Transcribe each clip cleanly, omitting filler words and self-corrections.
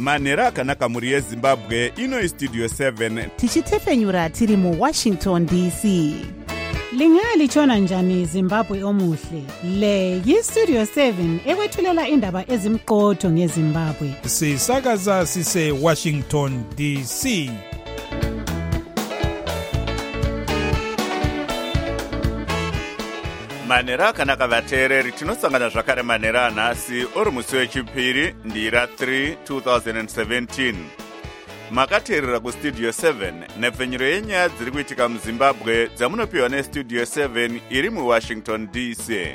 manhero akanaka mhuri yezimbabwe. Ino istudio 7 tichitefenyura tiri muWashington DC. Lingalitshona njani Zimbabwe omuhle? Le yistudio 7 ekwethulela indaba ezimqotho ngeZimbabwe. Sisakaza sise Washington DC. manhero akanaka vateereri, tinosangana zvakare manhero anhasi uri musi wechipiri ndira 3 2017. makateerera kustudio 7 nepfenyuro yenyaya dziri kuitika muzimbabwe dzamunopiwa nestudio 7 iri muWashington DC.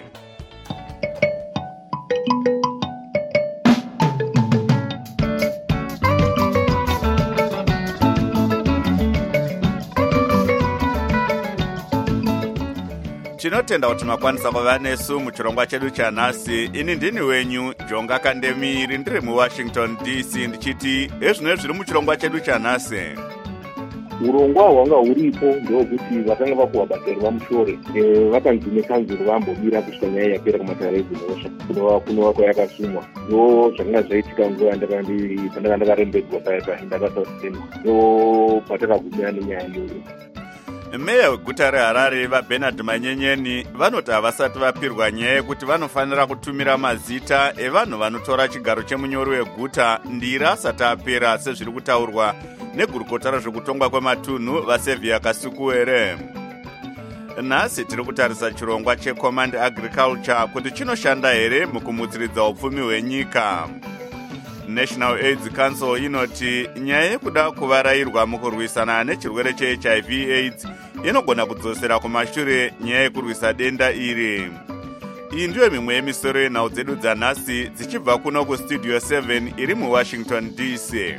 tinotenda kuti makwanisa kuva nesu muchirongwa chedu chanhasi. Ini ndini wenyu Jonga Kandemiri, ndiri muWashington DC, ndichiti ezvino zviri muchirongwa chedu chanhasi. urongwa hwanga huripo ndokuti vakanga vakuwa basa revamushore vakanzi nekanzuro vambomira kusvika nyaya yapera kumatarezi mhosva kunova kwayakasumwa. ndo zvakanga zvaitika nguva pandanga ndakarembedzwa ndakasasema ndo patakagumira nenyaya iyoyo. Meya weguta reHarare vaBernard Manyenyeni vanoti havasati vapirwa nyaya yekuti vanofanira kutumira mazita evanhu vanotora chigaro chemunyori weguta ndira asati apera sezviri kutaurwa negurukota rezvekutongwa kwematunhu vaSevia Kasukuwere. Nhasi tiri kutarisa chirongwa cheCommand Agriculture kuti chinoshanda here mukumutsiridza upfumi hwenyika. National AIDS Council inoti nyaya yekuda kuvarayirwa mukurwisana nechirwere cheHIV AIDS inogona kudzosera kumashure nyaya yekurwisa denda iri. Iyi ndiyo mimwe yemisoro yenhau dzedu dzanhasi dzichibva kuno kustudio 7 iri muWashington DC.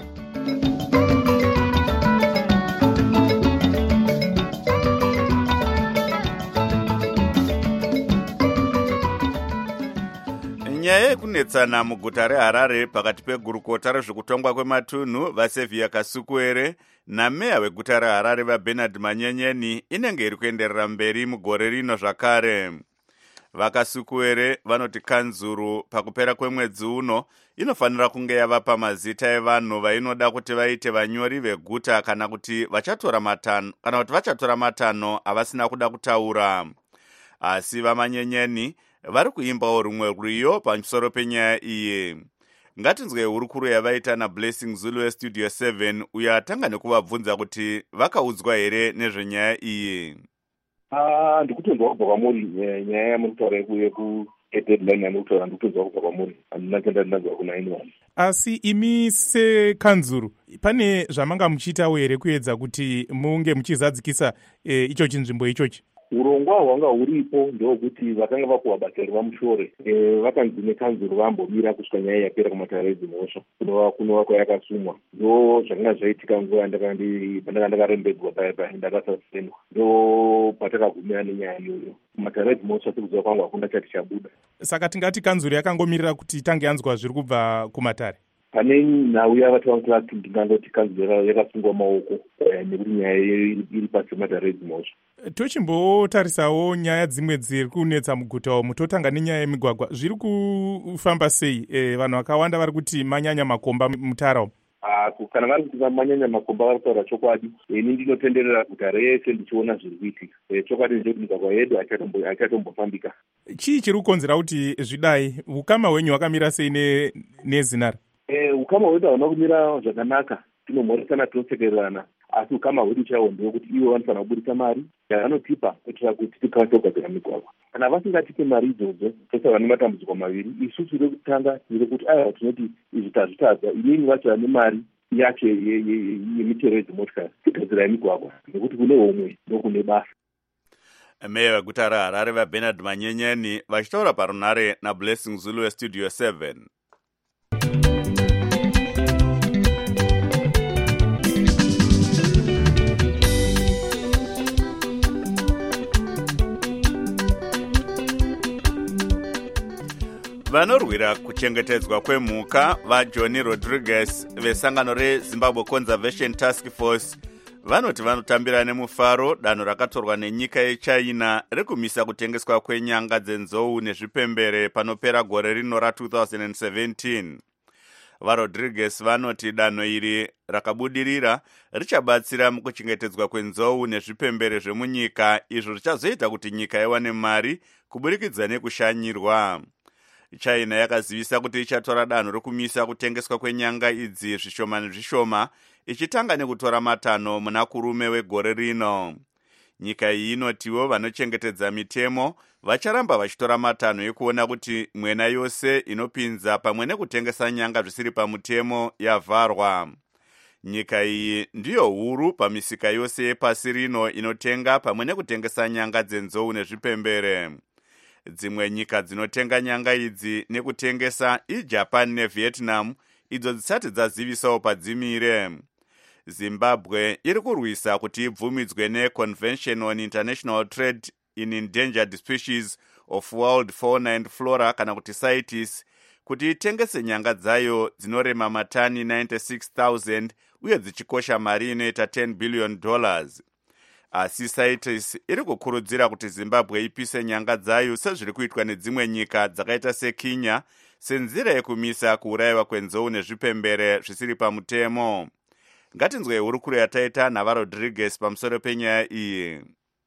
nyaya yekunetsana muguta reHarare pakati pegurukota rezvekutongwa kwematunhu vaSevia Kasukuwere nameya weguta reHarare vaBernard Manyenyeni inenge iri kuenderera mberi mugore rino zvakare. VaKasukuwere vanoti kanzuru pakupera kwemwedzi uno inofanira kunge yavapa mazita evanhu vainoda kuti vaite vanyori veguta kana kuti vachatora matanho avasina kuda kutaura. Asi vaManyenyeni vari kuimbawo rumwe rwiyo pamusoro penyaya iyi. Ngatinzwe hurukuru yavaita naBlessing Zulu westudio 7 uyo atanga nekuvabvunza kuti vakaudzwa here nezvenyaya iyi. ndikutonzwa kubva kwamuri nyaya yamuritaura yekudeadline yamuritaura ndikutonzwa kubva kwamuri handina tenda ndinanzwa kuna anyone. Asi imi sekanzuru pane zvamanga muchiitawo here kuedza kuti munge muchizadzikisa ichochi nzvimbo ichochi? urongwa hwanga huripo ndokuti vakanga vakuwa basa revamushore vakanzi nekanzuro vambomira kusvika nyaya yapera kumatarezi mhosva kunova kwayakasumwa. ndo zvakanga zvaitika nguva pandanga ndakarembedzwa ndakasasema ndo patakagumira nenyaya iyoyo. kumatarezi mhosva sekuziva kwangu hakuna chati chabuda. Saka tingati kanzuro yakangomirira kuti tange yanzwa zviri kubva kumatare. pane nhau yavati ndingangoti kanzuro yakasungwa maoko nekuti nyaya iri pasi pematarezi mhosva. Tochimbotarisawo nyaya dzimwe dziri kunetsa muguta umu. Totanga nenyaya yemigwagwa. Zviri kufamba sei? Vanhu vakawanda vari kuti manyanya makomba mutara umu. kana vari kuti manyanya makomba vari kutaura chokwadi. ini ndinotenderera guta rese ndichiona zviri kuitika. chokwadi ndechoti migwagwa yedu haichatombofambika. Chii chiri kukonzera kuti zvidai? Ukama hwenyu hwakamira sei nezinara? ukama hwedu hauna kumira zvakanaka. tinomhoresana tinosekererana. asi ukama hwedu chaiwo ndewekuti ivo vanofanira kuburisa mari yavanotipa kuitira kuti tikwanise kugadzira migwagwa. kana vasingatipe mari idzodzo tose vane matambudziko maviri. isusu rekutanga tiri kuti aiwa tinoti izvi tazvitadza. inini vacho nemari yacho yemitero yedzimotikari tigadzirai migwagwa nekuti kune homwe ndokune basa. Meya weguta reHarare vaBernard Manyenyeni vachitaura parunhare naBlessing Zulu westudio 7. vanorwira kuchengetedzwa kwemhuka vaJohnny Rodriguez vesangano reZimbabwe Conservation Task Force vanoti vanotambira nemufaro danho rakatorwa nenyika yeChina rekumisa kutengeswa kwenyanga dzenzou nezvipembere panopera gore rino ra2017. varodriguez vanoti danho iri rakabudirira richabatsira mukuchengetedzwa kwenzou nezvipembere zvemunyika, izvo zvichazoita kuti nyika iwane mari kuburikidza nekushanyirwa. China yakazivisa kuti ichatora danho rokumisa kutengeswa kwenyanga idzi zvishoma nezvishoma, ichitanga nekutora matanho muna kurume wegore rino. Nyika iyi inotiwo vanochengetedza mitemo vacharamba vachitora matanho ekuona kuti mwena yose inopinza pamwe nekutengesa nyanga zvisiri pamutemo yavharwa. Nyika iyi ndiyo huru pamisika yose yepasi rino inotenga pamwe nekutengesa nyanga dzenzou nezvipembere. Dzimwe nyika dzinotenga nyanga idzi nekutengesa iJapan neVietnam, idzo dzisati dzazivisawo padzimire. Zimbabwe iri kurwisa kuti ibvumidzwe neConvention on International Trade in Endangered Species of World Fauna and Flora kana kuti CITES kuti itengese nyanga dzayo dzinorema matani 96,000 uye dzichikosha mari inoita $10 billion. Asi CITES iri kukurudzira kuti Zimbabwe ipise nyanga dzayo sezviri kuitwa nedzimwe nyika dzakaita seKenya senzira yekumisa kuurayiwa kwenzou nezvipembere zvisiri pamutemo. Ngatinzwe hurukuro yataita naVarodriguez pamusoro penyaya iyi.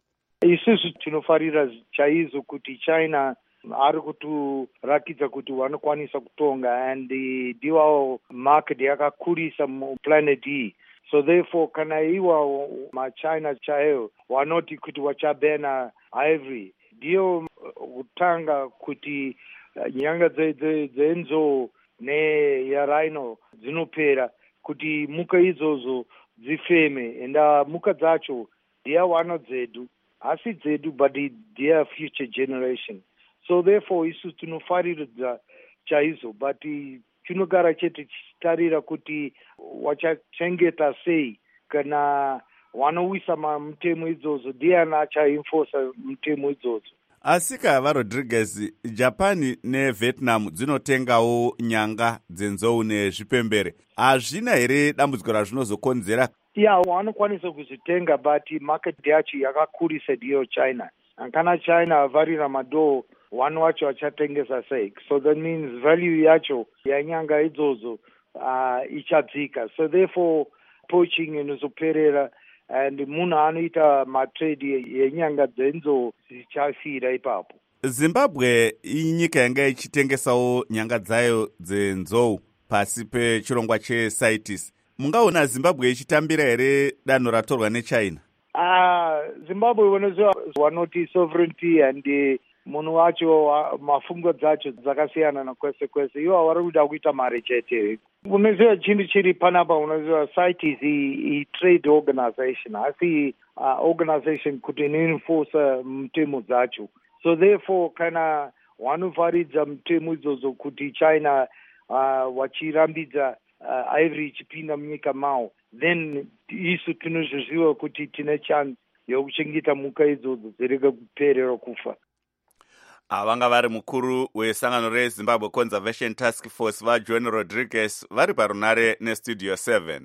Isusu tinofarira chaizvo kuti China ari kuturakidza kuti vanokwanisa kutonga and ndiwo market yakakurisa muplanet iyi. So therefore kana iwa maChina chaiwo vanoti kuti vachabena ivory, ndiyo kutanga kuti nyanga dzenzou neyarhino dzinopera kuti muka idzodzo dzifeme, enda muka dzacho ndiyawana dzedu, asi dzedu but their future generation. So therefore isu tinofaridza chaizvo, but tinogara chete tichitarira kuti wachachengeta sei kana wanowisa mutemo idzodzo, ndiani achaenforce mutemo idzodzo. Asika vaRodriguez, Japan neVietnam dzinotengawo nyanga dzenzou nezvipembere. Hazvina here dambudziko razvinozokonzera? Vanokwanisa kuzvitenga but market yacho yakakurisa ndiyo China. Kana China avharira madoo, vanhu vacho vachatengesa sei. So that means value yacho yanyanga idzodzo ichadzika. So therefore poaching inozoperera and munhu anoita matrade yenyanga dzenzou dzichafira ipapo. Zimbabwe inyika yanga ichitengesawo nyanga dzayo dzenzou pasi pechirongwa cheCITES. Mungaona Zimbabwe ichitambira here danho ratorwa neChina? Zimbabwe vanoziva vanoti sovereignty and munhu wacho mafungo dzacho dzakasiyana nakwese kwese. Ivo vari kuda kuita mari chete. Unoziva chinhu chiri panapa, unoziva CITES i-trade organization, asi organization kuti inoenforce mutemo dzacho. So therefore kana vanofaridza mutemo idzodzo kuti China vachirambidza ivory ichipinda munyika mao, then isu tinozviziva kuti tine chance yokuchengeta muka idzodzo dzirege kuperera kufa. Vanga vari mukuru wesangano reZimbabwe Conservation Task Force vaJohn Rodriguez vari parunare neStudio 7.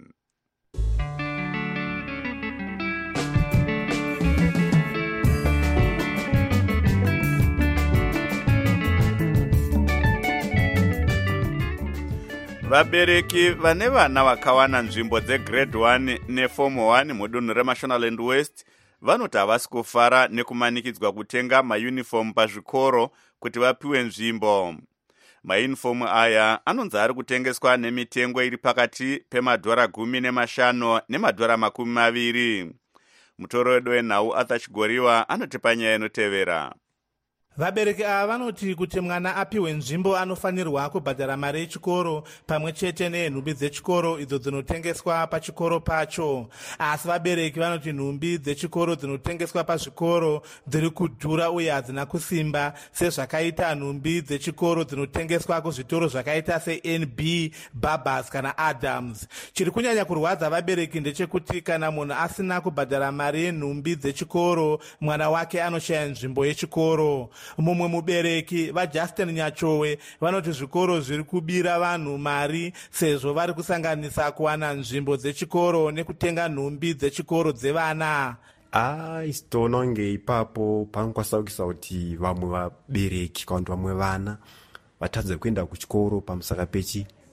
Vabereki vane vana vakawana nzvimbo dzegrade 1 neform 1 mudunhu reMashonaland West vanoti havasi kufara nekumanikidzwa kutenga mayunifomu pazvikoro kuti vapiwe nzvimbo. Mayunifomu aya anonzi ari kutengeswa nemitengo iri pakati $15 nemadhora20. Mutoro wedu wenhau Arthur Chigoriwa anotipa nyaya inotevera. Vabereki ava vanoti kuti mwana apiwe nzvimbo anofanirwa kubhadhara mari yechikoro pamwe chete nenhumbi dzechikoro idzo dzinotengeswa pachikoro pacho. Asi vabereki vanoti nhumbi dzechikoro dzinotengeswa pazvikoro dziri kudhura uye hadzina kusimba sezvakaita nhumbi dzechikoro dzinotengeswa kuzvitoro zvakaita seNB, Babas kana Adams. Chiri kunyanya kurwadza vabereki ndechekuti kana munhu asina kubhadhara mari yenhumbi dzechikoro, mwana wake anoshaya nzvimbo yechikoro. Mumwe mubereki vaJustin Nyachowe vanoti zvikoro zviri kubira vanhu mari sezvo vari kusanganisa kuwana nzvimbo dzechikoro nekutenga nhumbi dzechikoro dzevana. Isitoona kunge ipapo panokwasaukisa kuti vamwe vabereki kana kuti vamwe vana vatadze kuenda kuchikoro pamusaka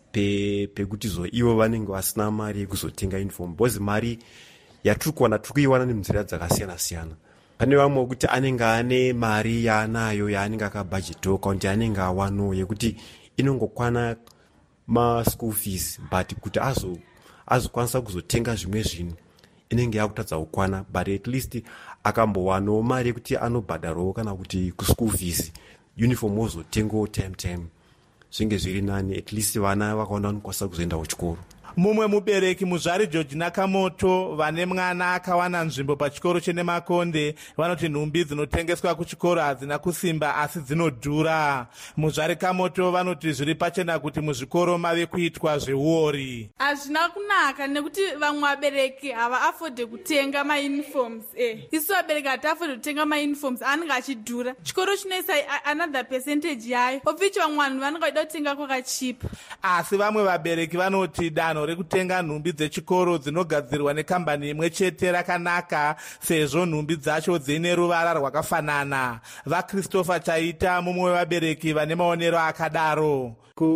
pekuti ivo vanenge vasina mari yekuzotenga uniform, because mari yatiri kuwana tiri kuiwana nenzira dzakasiyana-siyana. Pane vamwe kuti anenge ane mari yaanayo yaanenge akabhajetoka kuti anenge awano yekuti inongokwana maschool fees, but kuti azokwanisa kuzotenga zvimwe zvinhu inenge yakutadza kukwana, but at least akambowanawo mari yekuti anobhadharawo kana kuti kuschool fees, uniform wozotengawo time zvinge zviri nani, at least vana vakaona vanokwanisa kuzoendawo chikoro. Mumwe mubereki muzvari George Nakamoto vane mwana akawana nzvimbo pachikoro chene Makonde vanoti nhumbi dzinotengeswa kuchikoro hadzina kusimba asi dzinodhura. Muzvari Kamoto vanoti zviri pachena kuti muzvikoro mave kuitwa zveuori. Hazvina kunaka nekuti vamwe vabereki havaafodhe kutenga mauniforms. Isu vabereki hatiafodhe kutenga mauniforms anenge achidhura. Chikoro chinoisa another percentage yayo. Ofichi vamwe vanhu vanenge vachida kutenga kwakachipa. Asi vamwe vabereki vanoti danho rekutenga nhumbi dzechikoro dzinogadzirwa nekambani imwe chete rakanaka sezvo nhumbi dzacho dzine ruvara rwakafanana. VaChristopher Chaita mumwe wevabereki vane maonero akadaro.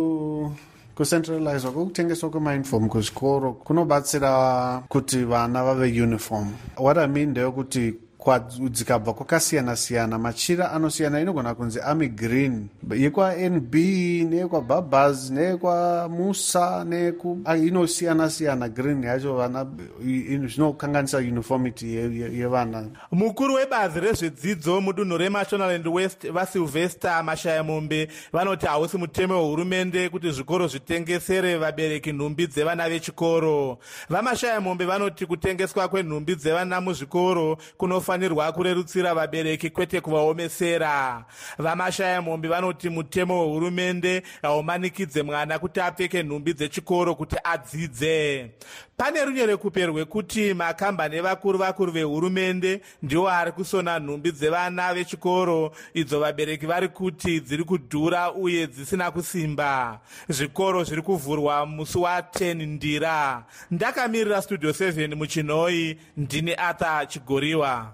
Kucentralizwa kwekutengeswa kwemauniform kuzvikoro kunobatsira kuti vana vave uniform. What I mean ndeyekuti dzikabva kwakasiyana-siyana, machira anosiyana, inogona kunzi army green, yekwaNB neyekwaBabas neyekwaMusa inosiyana-siyana green yacho vana, zvinokanganisa uniformity yevana. Mukuru webazi rezvedzidzo mudunhu reMashonaland West vaSylvester Mashayamombe vanoti hausi mutemo wehurumende kuti zvikoro zvitengesere vabereki nhumbi dzevana vechikoro. VaMashayamombe vanoti kutengeswa kwenhumbi dzevana muzvikoro kunofanirwa kurerutsira vabereki kwete kuvaomesera. VaMashayamombe vanoti mutemo wehurumende haumanikidze mwana kuti apfeke nhumbi dzechikoro kuti adzidze. Pane runyerekupe rwekuti makambani vakuru vehurumende ndiwo ari kusona nhumbi dzevana vechikoro idzo vabereki vari kuti dziri kudhura uye dzisina kusimba. Zvikoro zviri kuvhurwa musi wa10 Ndira. Ndakamirira Studio 7 muChinoi, ndini Arthur Chigoriwa.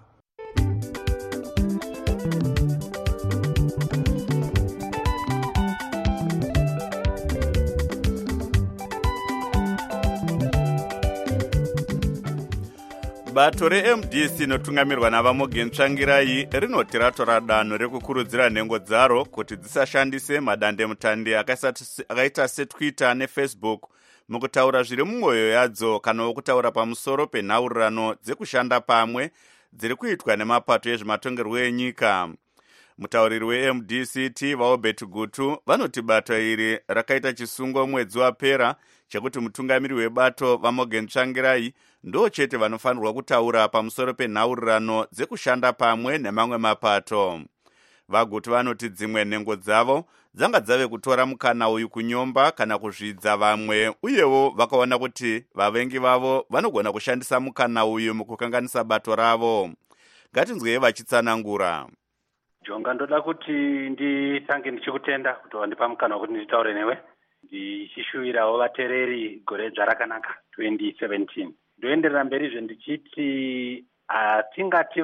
Bato reMDC inotungamirwa navaMorgan Tsvangirai rinoti ratora danho rekukurudzira nhengo dzaro kuti dzisashandise madandemutande akaita seTwitter neFacebook mukutaura zviri mumwoyo yadzo kana wokutaura pamusoro penhaurirano dzekushanda pamwe dziri kuitwa nemapato ezvematongerwo enyika. Mutauriri weMDC T.Vaobert Gutu vanoti bato iri rakaita chisungo mwedzi wapera chekuti mutungamiri webato vaMorgan Tsvangirai ndo chete vanofanirwa kutaura pamusoro penhaurirano dzekushanda pamwe nemamwe mapato. VaGutu vanoti dzimwe nhengo dzavo dzanga dzave kutora mukana uyu kunyomba kana kuzvidza vamwe, uyewo vakaona kuti vavengi vavo vanogona kushandisa mukana uyu mukukanganisa bato ravo. Ngatinzwei vachitsanangura. Jonga, ndoda kuti nditange ndichikutenda kuti wandipa mukana wekuti nditaure newe ndichishuvirawo vateereri gore dzarakanaka 2017. Ndoenderera mberizve ndichiti hatingati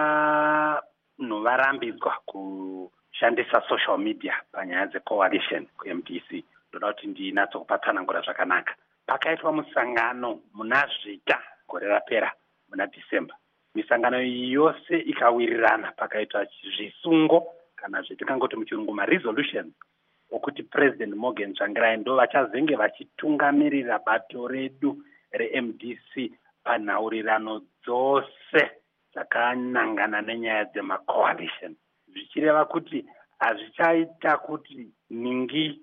vanhu varambidzwa kushandisa social media panyaya dzecoalition kuMDC. Ndoda kuti ndinatsokupa tsanangura zvakanaka. Pakaitwa musangano muna Zvita gore rapera muna December. Misangano yose ikawirirana, pakaitwa zvisungo kana zvetingangoti muchirungu maresolutions okuti President Morgan Tsvangirai ndo vachazenge vachitungamirira bato redu reMDC panhaurirano dzose dzakanangana nenyaya dzemacoalition, zvichireva kuti hazvichaita kuti ningi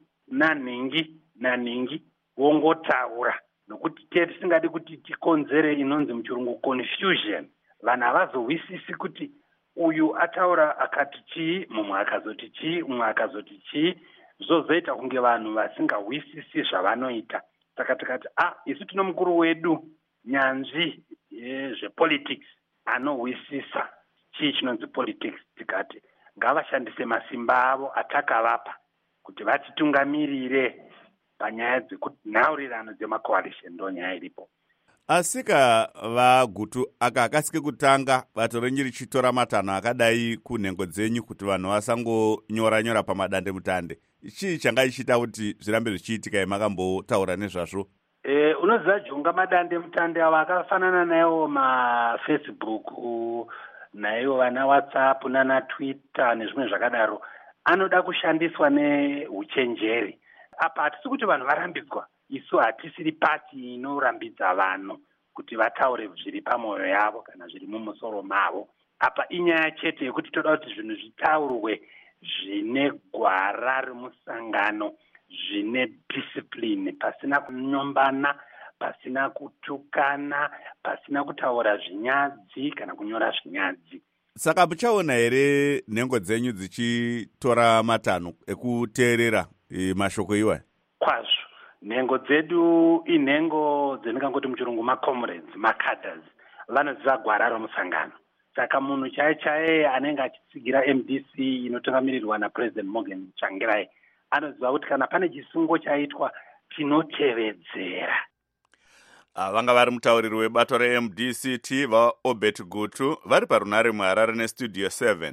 naningi wongotaura, nokuti tisingadi kuti tikonzere inonzi muchirungu confusion. Vanhu havazowisisi kuti uyu ataura akati chii, mumwe akazoti chii, mumwe akazoti chii, zvozoita kunge vanhu vasingawisisi zvavanoita. Saka tikati isu tino mukuru wedu nyanzvi zvepolitics anowisisa chii chinonzi politics, tikati ngavashandise masimba avo atakavapa kuti vatitungamirire panyaya dzekunhaurirano dzemacoalition. Ndo nyaya iripo. Asika vaGutu akakasike kutanga bato renyu richitora matanho akadai kunhengo dzenyu kuti vanhu vasangonyora pamadande mutande, chii changa ichiita kuti zvirambe zvichiitika makambotaura nezvazvo? Unoziva Junga, madande mutande avo akafanana naiwo mafacebook naiwo vana WhatsApp nana Twitter nezvimwe zvakadaro anoda kushandiswa neuchenjeri. Apa hatisi kuti vanhu varambidzwa, isu hatisiri pati inorambidza vanhu kuti vataure zviri pamwoyo yavo kana zviri mumusoro mavo. Apa inyaya chete yekuti toda kuti zvinhu zvitaurwe zvine gwara remusangano, zvine discipline, pasina kunyombana, pasina kutukana, pasina kutaura zvinyadzi kana kunyora zvinyadzi. Saka muchaona here nhengo dzenyu dzichitora matanho ekuteerera mashoko iwayo? Kwazvo. Nhengo dzedu inhengo dzendingangoti muchirungu macomrades, macadres, vanoziva gwara romusangano. Saka munhu chaiye anenge achitsigira MDC inotungamirirwa naPresident Morgan Tsvangirai anoziva kuti kana pane chisungo chaitwa tinotevedzera. Vanga vari mutauriri webato reMDCT vaObert Gutu vari parunare muHarare neStudio 7.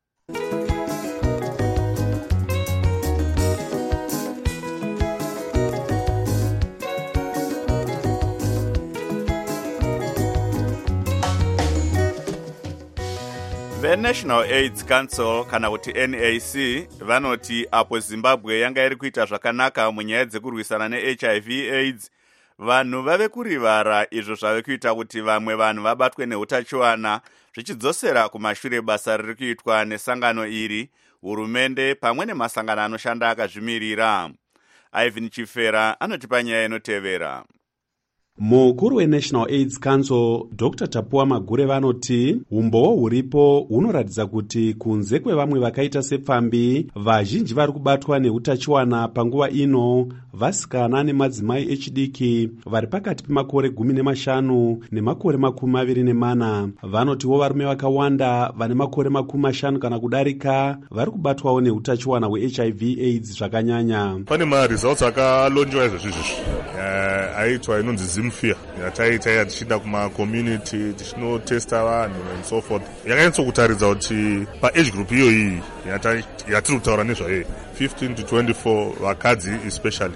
veNational AIDS Council kana kuti NAC vanoti apo Zimbabwe yanga iri kuita zvakanaka munyaya dzekurwisana neHIV AIDS, vanhu vave kurivara izvo zvave kuita kuti vamwe vanhu vabatwe neutachiwana, zvichidzosera kumashure basa riri kuitwa nesangano iri, hurumende pamwe nemasangano anoshanda akazvimirira. Ivan Chifera anotipa nyaya inotevera. Mukuru weNational AIDS Council Dr. Tapuwa Magure vanoti umboo huripo hunoratidza kuti kunze kwevamwe vakaita sepfambi, vazhinji vari kubatwa neutachiwana panguva ino vasikana nemadzimai echidiki vari pakati pemakore 15 nemakore 24. Vanotiwo varume vakawanda vane makore 50 kana kudarika vari kubatwawo neutachiwana hweHIV AIDS zvakanyanya. Pane maresults akalonjwa izvezvizvi aitwa inonzi Zimfia yataita tichienda kumacommunity tichinotesta vanhu and so forth. Yakanyatsokutaridza kuti paage group iyoyi yatiri kutaura nezvayo 15 to 24 vakadzi especially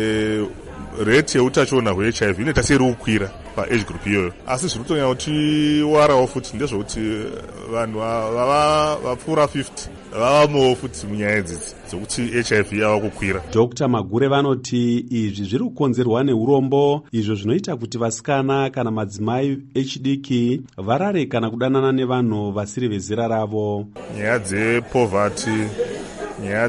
rate yeutachiona hweHIV inoita seiri kukwira paage group iyoyo, asi zviri kutonya kuti warawo futi ndezvokuti vanhu vapfuura 50 vavamowo futi munyaya idzidzi dzokuti HIV yava kukwira. Dr. Magure vanoti izvi zviri kukonzerwa neurombo, izvo zvinoita kuti vasikana kana madzimai echidiki varare kana kudanana nevanhu vasiri vezera ravo. Nyaya dzepoverty, nyaya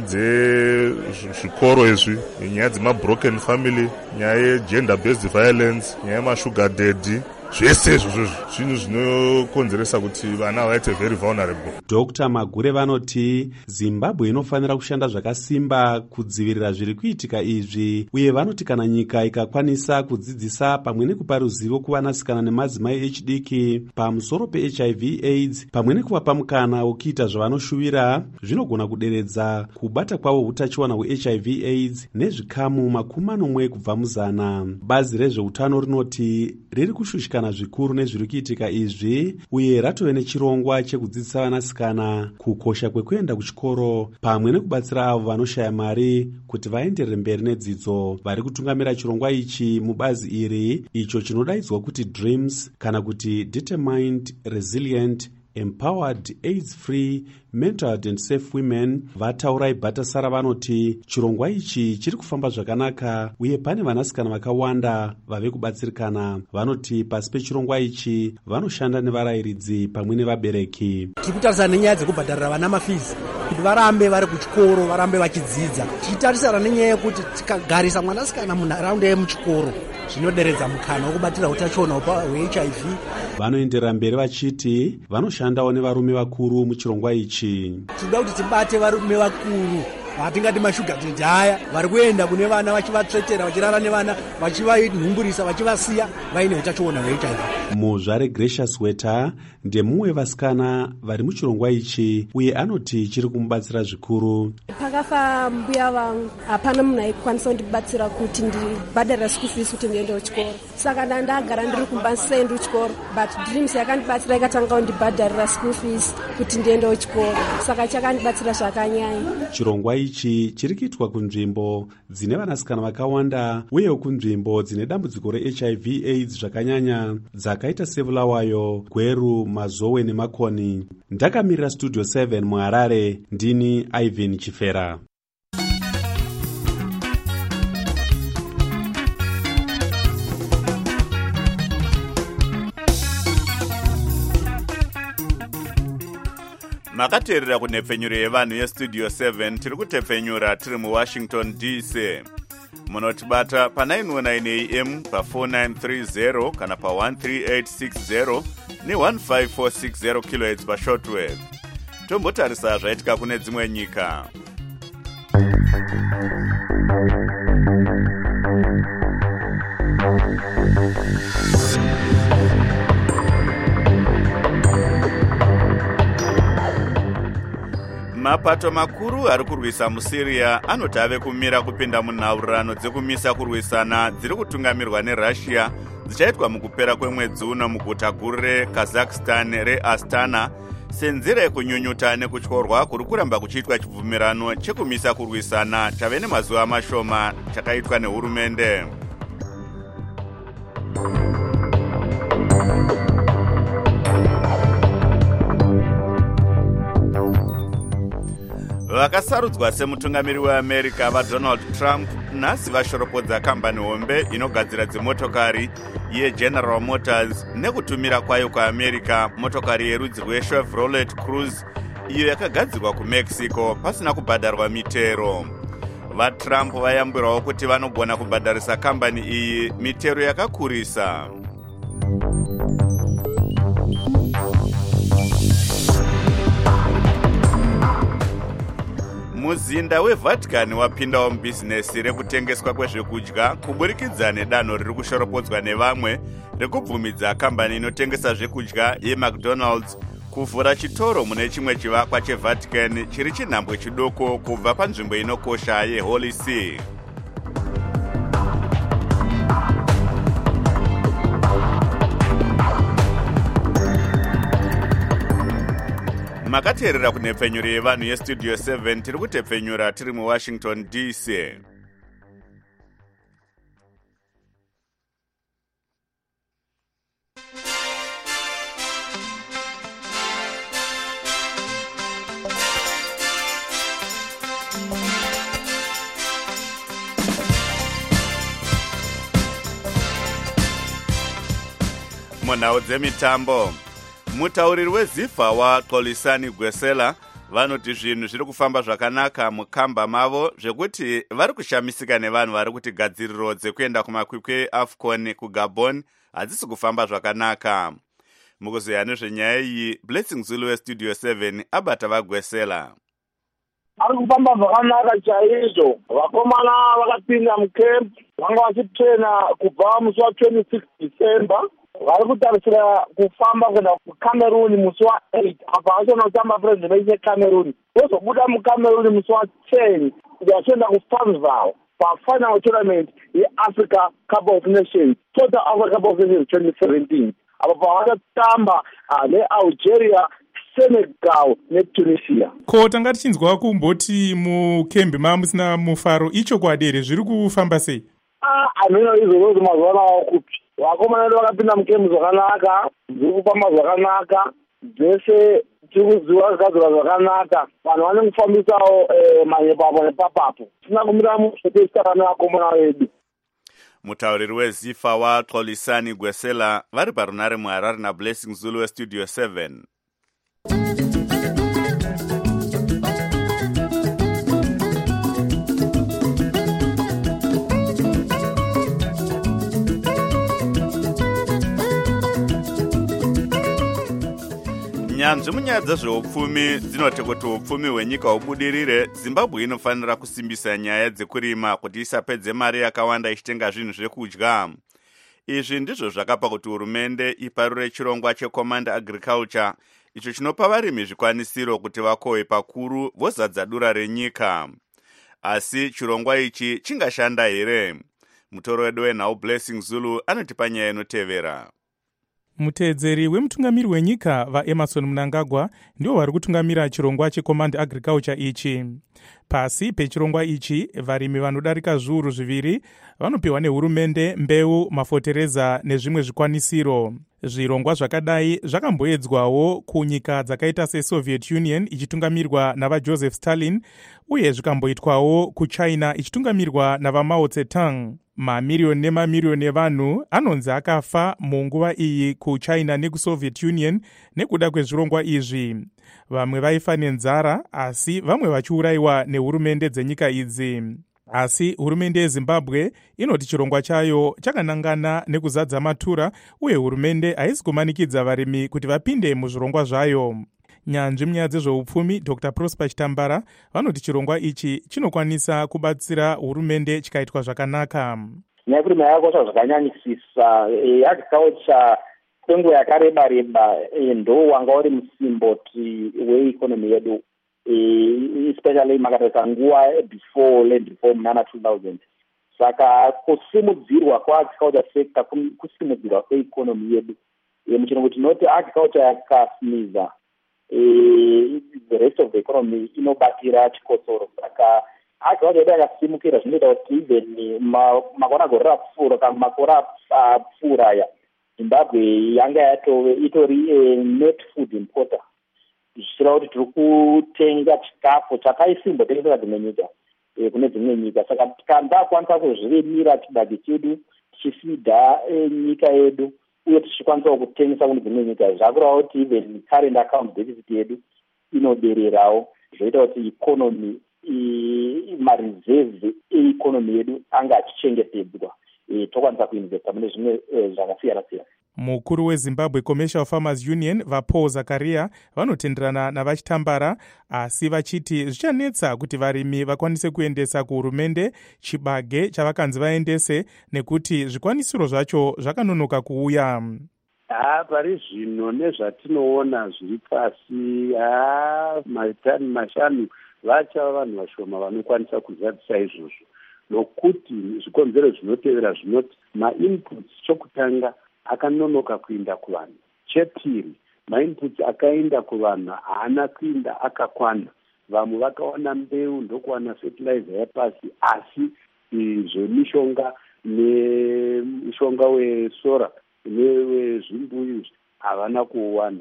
dzezvikoro izvi, nyaya dzemabroken family, nyaya yegender based violence, nyaya yemashuga daddy, zvese izvozvo zvinhu zvinokonzeresa kuti vana vaite very vulnerable. Dr. Magure vanoti Zimbabwe inofanira kushanda zvakasimba kudzivirira zviri kuitika izvi, uye vanoti kana nyika ikakwanisa kudzidzisa pamwe nekupa ruzivo kuvanasikana nemadzimai echidiki pamusoro peHIV AIDS pamwe nekuvapa mukana wokuita zvavanoshuvira, zvinogona kuderedza kubata kwavo utachiwana hweHIV AIDS nezvikamu 40 kubva muzana. Bazi rezveutano rinoti riri kushushikana zvikuru nezviri kuitika izvi, uye ratove nechirongwa chekudzidzisa vanasikana kukosha kwekuenda kuchikoro pamwe nekubatsira avo vanoshaya mari kuti vaenderere mberi nedzidzo. Vari kutungamira chirongwa ichi mubazi iri, icho chinodaidzwa kuti DREAMS kana kuti Determined, Resilient, Empowered, AIDS-Free, Mentored and Safe Women, vataurai Bhatasara vanoti chirongwa ichi chiri kufamba zvakanaka uye pane vanasikana vakawanda vave kubatsirikana. Vanoti pasi pechirongwa ichi vanoshanda nevarayiridzi pamwe nevabereki. Tiri kutarisana nenyaya dzekubhadharira vana mafizi kuti varambe vari kuchikoro, varambe vachidzidza. Tichitarisana nenyaya yekuti tikagarisa mwanasikana munharaunda yemuchikoro zvinoderedza mukana wokubatira utachiona hweHIV. Vanoenderera mberi vachiti vanoshandawo nevarume vakuru muchirongwa ichi. Tinoda kuti tibate varume vakuru vatingati mashuga daddy aya vari kuenda kune vana vachivatsvetera, vachirara nevana, vachivanhumburisa, vachivasiya vaine utachiona hweHIV. muzvare Gracious Weta ndemumwe vasikana vari muchirongwa ichi uye anoti chiri kumubatsira zvikuru. Pakafa mbuya vangu hapana munhu aikwanisa kundibatsira kuti ndibhadharira school fees kuti ndiende kuchikoro, saka ndagara ndiri kumba ndisaendi kuchikoro, but dreams yakandibatsira ikatanga kundibhadharira school fees kuti ndiende kuchikoro, saka chakandibatsira zvakanyanya. Chirongwa ichi chiri kuitwa kunzvimbo dzine vanasikana vakawanda uye kunzvimbo dzine dambudziko reHIV AIDS zvakanyanya dzakaita seBulawayo, Gweru, Mazowe neMakoni. Ndakamirira Studio 7 muHarare, ndini Ivan Chifera. makateerera kunhepfenyuro yevanhu yestudio 7 tiri kutepfenyura tiri muWashington DC. Munotibata pa919 AM pa4930 kana pa13860 ne15460 kHz pashortwave. Tombotarisa zvaitika kune dzimwe nyika. Mapato makuru ari kurwisa muSyria anoti ave kumira kupinda munhaurirano dzekumisa kurwisana dziri kutungamirwa neRussia dzichaitwa mukupera kwemwedzi uno muguta guru reKazakhstan reAstana senzira yekunyunyuta nekutyorwa kuri kuramba kuchiitwa chibvumirano chekumisa kurwisana chave nemazuva mashoma chakaitwa nehurumende. Vakasarudzwa semutungamiri weAmerica vaDonald Trump nhasi vashoropodza kambani hombe inogadzira dzimotokari yeGeneral Motors nekutumira kwayo kuAmerica motokari yerudzi rweChevrolet Cruze iyo yakagadzirwa kuMexico pasina kubhadharwa mitero. VaTrump vayambirawo kuti vanogona kubhadharisa kambani iyi mitero yakakurisa. Muzinda weVatican wapindawo mubhizinesi rekutengeswa kwezvekudya kuburikidza nedanho riri kushoropodzwa nevamwe rekubvumidza kambani inotengesa zvekudya yeMcDonald's kuvhura chitoro mune chimwe chivakwa cheVatican chiri chinhambwe chidoko kubva panzvimbo inokosha yeHoly See. Makateerera kunhepfenyuro yevanhu yestudio 7 tiri kutepfenyura tiri muWashington DC. Munhau dzemitambo, mutauriri weZIFA waXolisani Gwesela vanoti zvinhu zviri kufamba zvakanaka mukamba mavo zvekuti vari kushamisika nevanhu vari kuti gadziriro dzekuenda kumakwikwi eAFCON kuGabon hadzisi kufamba zvakanaka. Mukuzoya nezvenyaya iyi, Blessing Zulu westudio 7 abata vaGwesela. Ari kufamba zvakanaka chaizvo. Vakomana vakapinda mukemp vanga vachitrena kubva musi wa26 December. Vari kutarisira kufamba kuenda kuCameroon musi wa8 apa vachona kutamba president mechi yeCameroon. Vozobuda muCameroon musi wa10 kuti vachienda kuFarmsville pafinal tournament yeAfrica Cup of Nations, Total Africa Cup of Nations 2017. Apa pavachatamba neAlgeria, Senegal neTunisia. Ko tanga tichinzwa kumboti mukembi musina mufaro, ichokwadi here zviri kufamba sei? Amino izvozvo mazuva ano kupi. Vakomana vedu vakapinda mukembi zvakanaka, dziri kufamba zvakanaka, dzese tiri kuziva zvigadzirwa zvakanaka, vanhu vane kufambisawo manyepapo nepapapo. Tisina kumira muzvekesara nevakomana vedu. Mutauriri weZIFA waXolisani Gwesela vari parunare muHarare naBlessing Zulu westudio 7. Nyanzvi munyaya dzezveupfumi dzinoti kuti upfumi hwenyika hubudirire, Zimbabwe inofanira kusimbisa nyaya dzekurima kuti isapedze mari yakawanda ichitenga zvinhu zvekudya. izvi ndizvo zvakapa kuti hurumende iparure chirongwa checommand agriculture icho chinopa varimi zvikwanisiro kuti vakohwe pakuru vozadza dura renyika. Asi chirongwa ichi chingashanda here? Mutoro wedu wenhau Blessing Zulu anotipa nyaya inotevera. Muteedzeri wemutungamiri wenyika vaEmerson Mnangagwa ndiwo vari kutungamira chirongwa checommand agriculture ichi. Pasi pechirongwa ichi, varimi vanodarika zviuru 2 vanopiwa nehurumende mbeu, mafotereza nezvimwe zvikwanisiro. Zvirongwa zvakadai zvakamboedzwawo kunyika dzakaita seSoviet Union ichitungamirwa navaJoseph Stalin, uye zvikamboitwawo kuChina ichitungamirwa navaMao Zedong. Mamiriyoni nemamiriyoni evanhu anonzi akafa munguva iyi kuChina nekuSoviet Union nekuda kwezvirongwa izvi. Vamwe vaifa nenzara, asi vamwe vachiurayiwa nehurumende dzenyika idzi. Asi hurumende yeZimbabwe inoti chirongwa chayo chakanangana nekuzadza matura, uye hurumende haisi kumanikidza varimi kuti vapinde muzvirongwa zvayo. Nyanzvi munyaya dzezveupfumi Dr. Prosper Chitambara vanoti chirongwa ichi chinokwanisa kubatsira hurumende chikaitwa zvakanaka. Nyakurima yakosha zvakanyanyisisa. Agriculture kwenguva yakareba ndo wanga uri musimboti weikonomi yedu, especially makatarisa nguva before land reform nana 2000. Saka kusimudzirwa kwaagriculture sector kusimudzirwa kweikonomi yedu. Muchirungu tinoti agriculture yakasimiza the rest of the economy inobatira chikotsoro. Saka agriculture yedu yakasimukira zvinoita kuti even makore agorora apfuura kana makore apfuura aya Zimbabwe yanga itori net food importer. Zvichireva kuti tiri kutenga chikafu chakaisimbotengesera dzimwe nyika kune dzimwe nyika. Saka tikakwanisa kuzvirimira chibage chedu tichifidha nyika yedu uye tichikwanisawo kutengesa kune dzimwe nyika, zvakureva kuti even current account deficit yedu inodererawo, zvoita kuti ikonomi mareserve eikonomi yedu anga achichengetedzwa, tokwanisa kuinvesta mune zvimwe zvakasiyana siyana. Mukuru weZimbabwe Commercial Farmers Union vaPaul Zakaria vanotenderana navaChitambara, asi vachiti zvichanetsa kuti varimi vakwanise kuendesa kuhurumende chibage chavakanzi vaendese nekuti zvikwanisiro zvacho zvakanonoka kuuya. Pari zvino nezvatinoona zviri pasi, matani mashanu vachava vanhu vashoma vanokwanisa kuzadzisa izvozvo, nokuti zvikonzero zvinotevera zvinoti mainputs chokutanga akanonoka kuinda kuvanhu. Chepiri, mainputs akaenda kuvanhu haana kuinda akakwana. Vamwe vakawana mbeu ndokuwana fertilizer yapasi, asi zvemishonga nemishonga wesora newezvimbuyu havana kuuwana.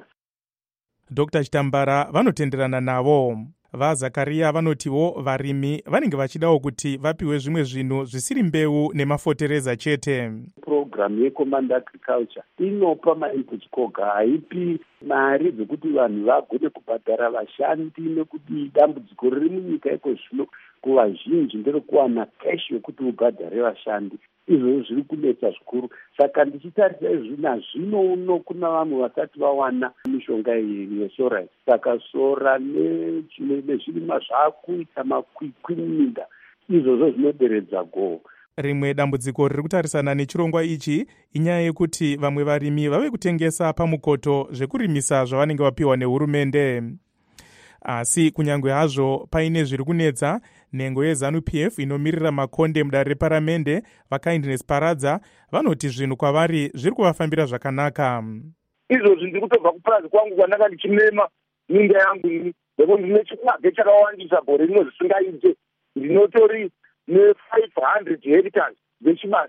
Dr. Chitambara vanotenderana navo. VaZakaria vanotiwo varimi vanenge vachidawo kuti vapiwe zvimwe zvinhu zvisiri mbeu nemafotereza chete. Program yecommand agriculture inopa mainputs koga, haipi mari dzekuti vanhu vagone kubhadhara vashandi, nekuti dambudziko riri munyika iko zvino kuvazhinji nderekuwana cash yokuti ubhadhare vashandi. Izvozvo zviri kunetsa zvikuru. Saka ndichitarisa izvi nazvino uno kuna vamwe vasati vawana mishonga yesora. Saka sora nezvirimwa zvaakuita makwikwi muminda, izvozvo zvinoderedza goho. Rimwe dambudziko riri kutarisana nechirongwa ichi inyaya yekuti vamwe varimi vave kutengesa pamukoto zvekurimisa zvavanenge vapiwa nehurumende. Asi kunyangwe hazvo paine zviri kunetsa, nhengo yeZANU-PF inomirira makonde mudare reparamende vaKindness Paradza vanoti zvinhu kwavari zviri kuvafambira zvakanaka. Izvozvi ndiri kutobva kupurazi kwangu kwandanga ndichimema minda yangu ini, nekuti ndine chibage chakawandisa gore rino zvisingaite. Ndinotori ne500 hectares dzechibage,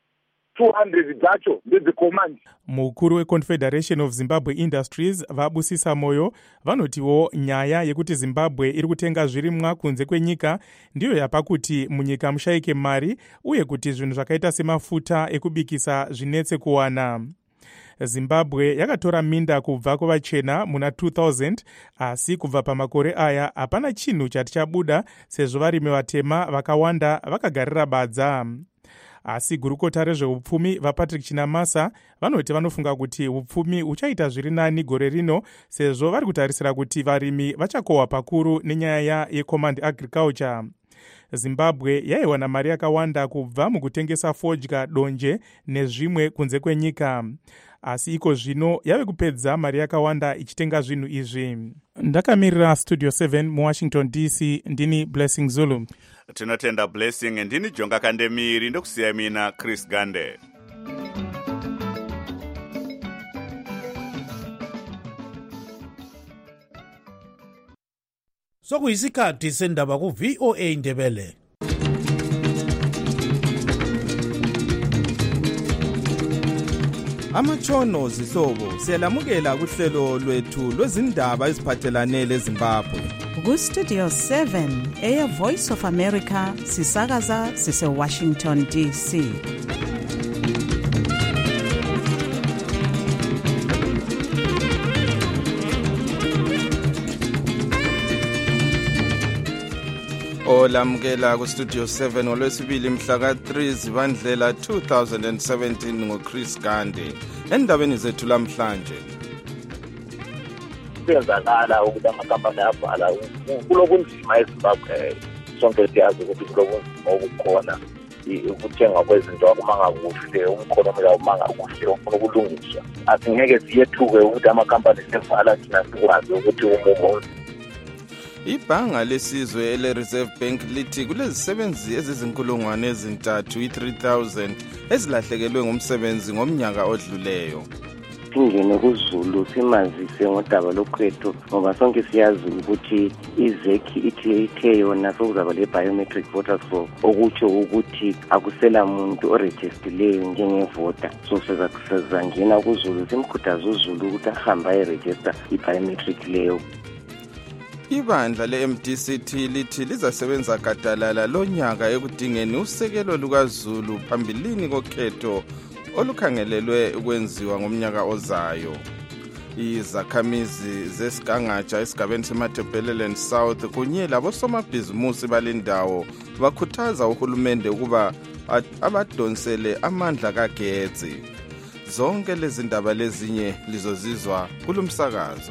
200 dzacho ndedzecommand. Mukuru weConfederation of Zimbabwe Industries vaBusisa Moyo vanotiwo nyaya yekuti Zimbabwe iri kutenga zvirimwa kunze kwenyika ndiyo yapa kuti munyika mushaike mari, uye kuti zvinhu zvakaita semafuta ekubikisa zvinetse kuwana. Zimbabwe yakatora minda kubva kuvachena muna 2000, asi kubva pamakore aya hapana chinhu chati chabuda sezvo varimi vatema vakawanda vakagarira badza. Asi gurukota rezveupfumi vaPatrick Chinamasa vanoti vanofunga kuti upfumi uchaita zviri nani gore rino, sezvo vari kutarisira kuti varimi vachakohwa pakuru nenyaya yecommand agriculture. Zimbabwe yaiwana mari yakawanda kubva mukutengesa fodya, donje nezvimwe kunze kwenyika. Asi iko zvino yave kupedza mari yakawanda ichitenga zvinhu izvi. Ndakamirira Studio 7 muWashington DC, ndini Blessing Zulu. Tinotenda Blessing, ndini Jonga Kandemiri, ndokusiya mina Chris Gande. Sokuyisikhathi sendaba ku VOA Ndebele. Amatshono zihlobo siyalamukela kuhlelo lwethu lwezindaba eziphathelane leZimbabwe. Ku Studio 7 Air Voice of America sisakaza sise Washington DC. Olamukela ku Studio 7 olwesibili mhla ka-3 Zibandlela 2017 ngoChris Gande. Endabeni zethu lamhlanje. Kuyenzakala ukuthi amakampani avala kulokunzima eZimbabwe. Sonke siyazi ukuthi kulokunzima okukhona ukuthengwa kwezinto akumanga kuhle, umkhonomi la umanga kuhle ufuna ukulungiswa. Asingeke siyethuke ukuthi amakampani sevala thina sikwazi ukuthi umumo. Ibhanga lesizwe ele-Reserve Bank lithi kulezisebenzi ezizinkulungwane ezintathu, 3,000 ezilahlekelwe ngumsebenzi ngomnyaka odluleyo. Singene kuZulu simazise ngodaba lokhetho ngoba sonke siyazi ukuthi izeki ithe yona sokuzaba le-biometric voters for okutsho ukuthi akusela muntu orejistileyo njengevota. So sizangena kuZulu simkhuthaza uZulu ukuthi ahambe ayeregister i-biometric leyo. Ibandla le-MDCT lithi lizasebenza gadalala lonyaka ekudingeni usekelo lukaZulu phambilini kokhetho olukhangelelwe ukwenziwa ngomnyaka ozayo. Izakhamizi zesigangatsha esigabeni seMatabeleland South kunye labosomabhizimusi balendawo bakhuthaza uhulumende ukuba abadonsele amandla kagetsi. Zonke lezi ndaba lezinye lizozizwa kulumsakazo.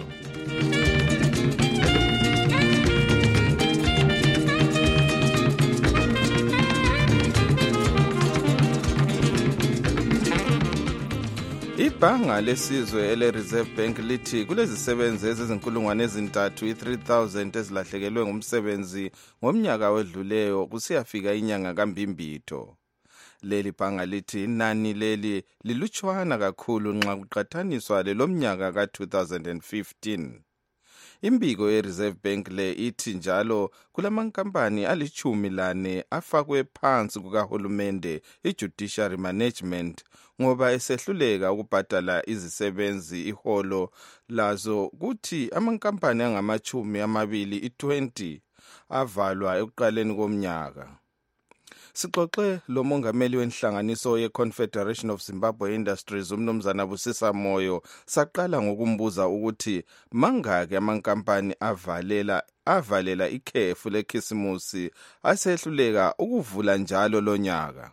Ibhanga lesizwe ele-Reserve Bank lithi kulezisebenzi ezizinkulungwane ezintathu, 3,000 ezilahlekelwe ngumsebenzi ngomnyaka wedluleyo kusiyafika inyanga kaMbimbitho. Leli bhanga lithi inani leli lilutshwana kakhulu nxa kuqathaniswa lelomnyaka ka-2015. Imbiko ye-Reserve Bank le ithi njalo kulamankampani ali-14 afakwe phansi kukahulumende i-Judiciary Management ngoba esehluleka ukubhadala izisebenzi iholo lazo kuthi amankampani angama-20 avalwa ekuqaleni komnyaka. Sixoxe lo mongameli wenhlanganiso ye-Confederation of Zimbabwe Industries umnumzana Busisa Moyo saqala ngokumbuza ukuthi mangaki amankampani avalela ikhefu lekhisimusi asehluleka ukuvula njalo lonyaka.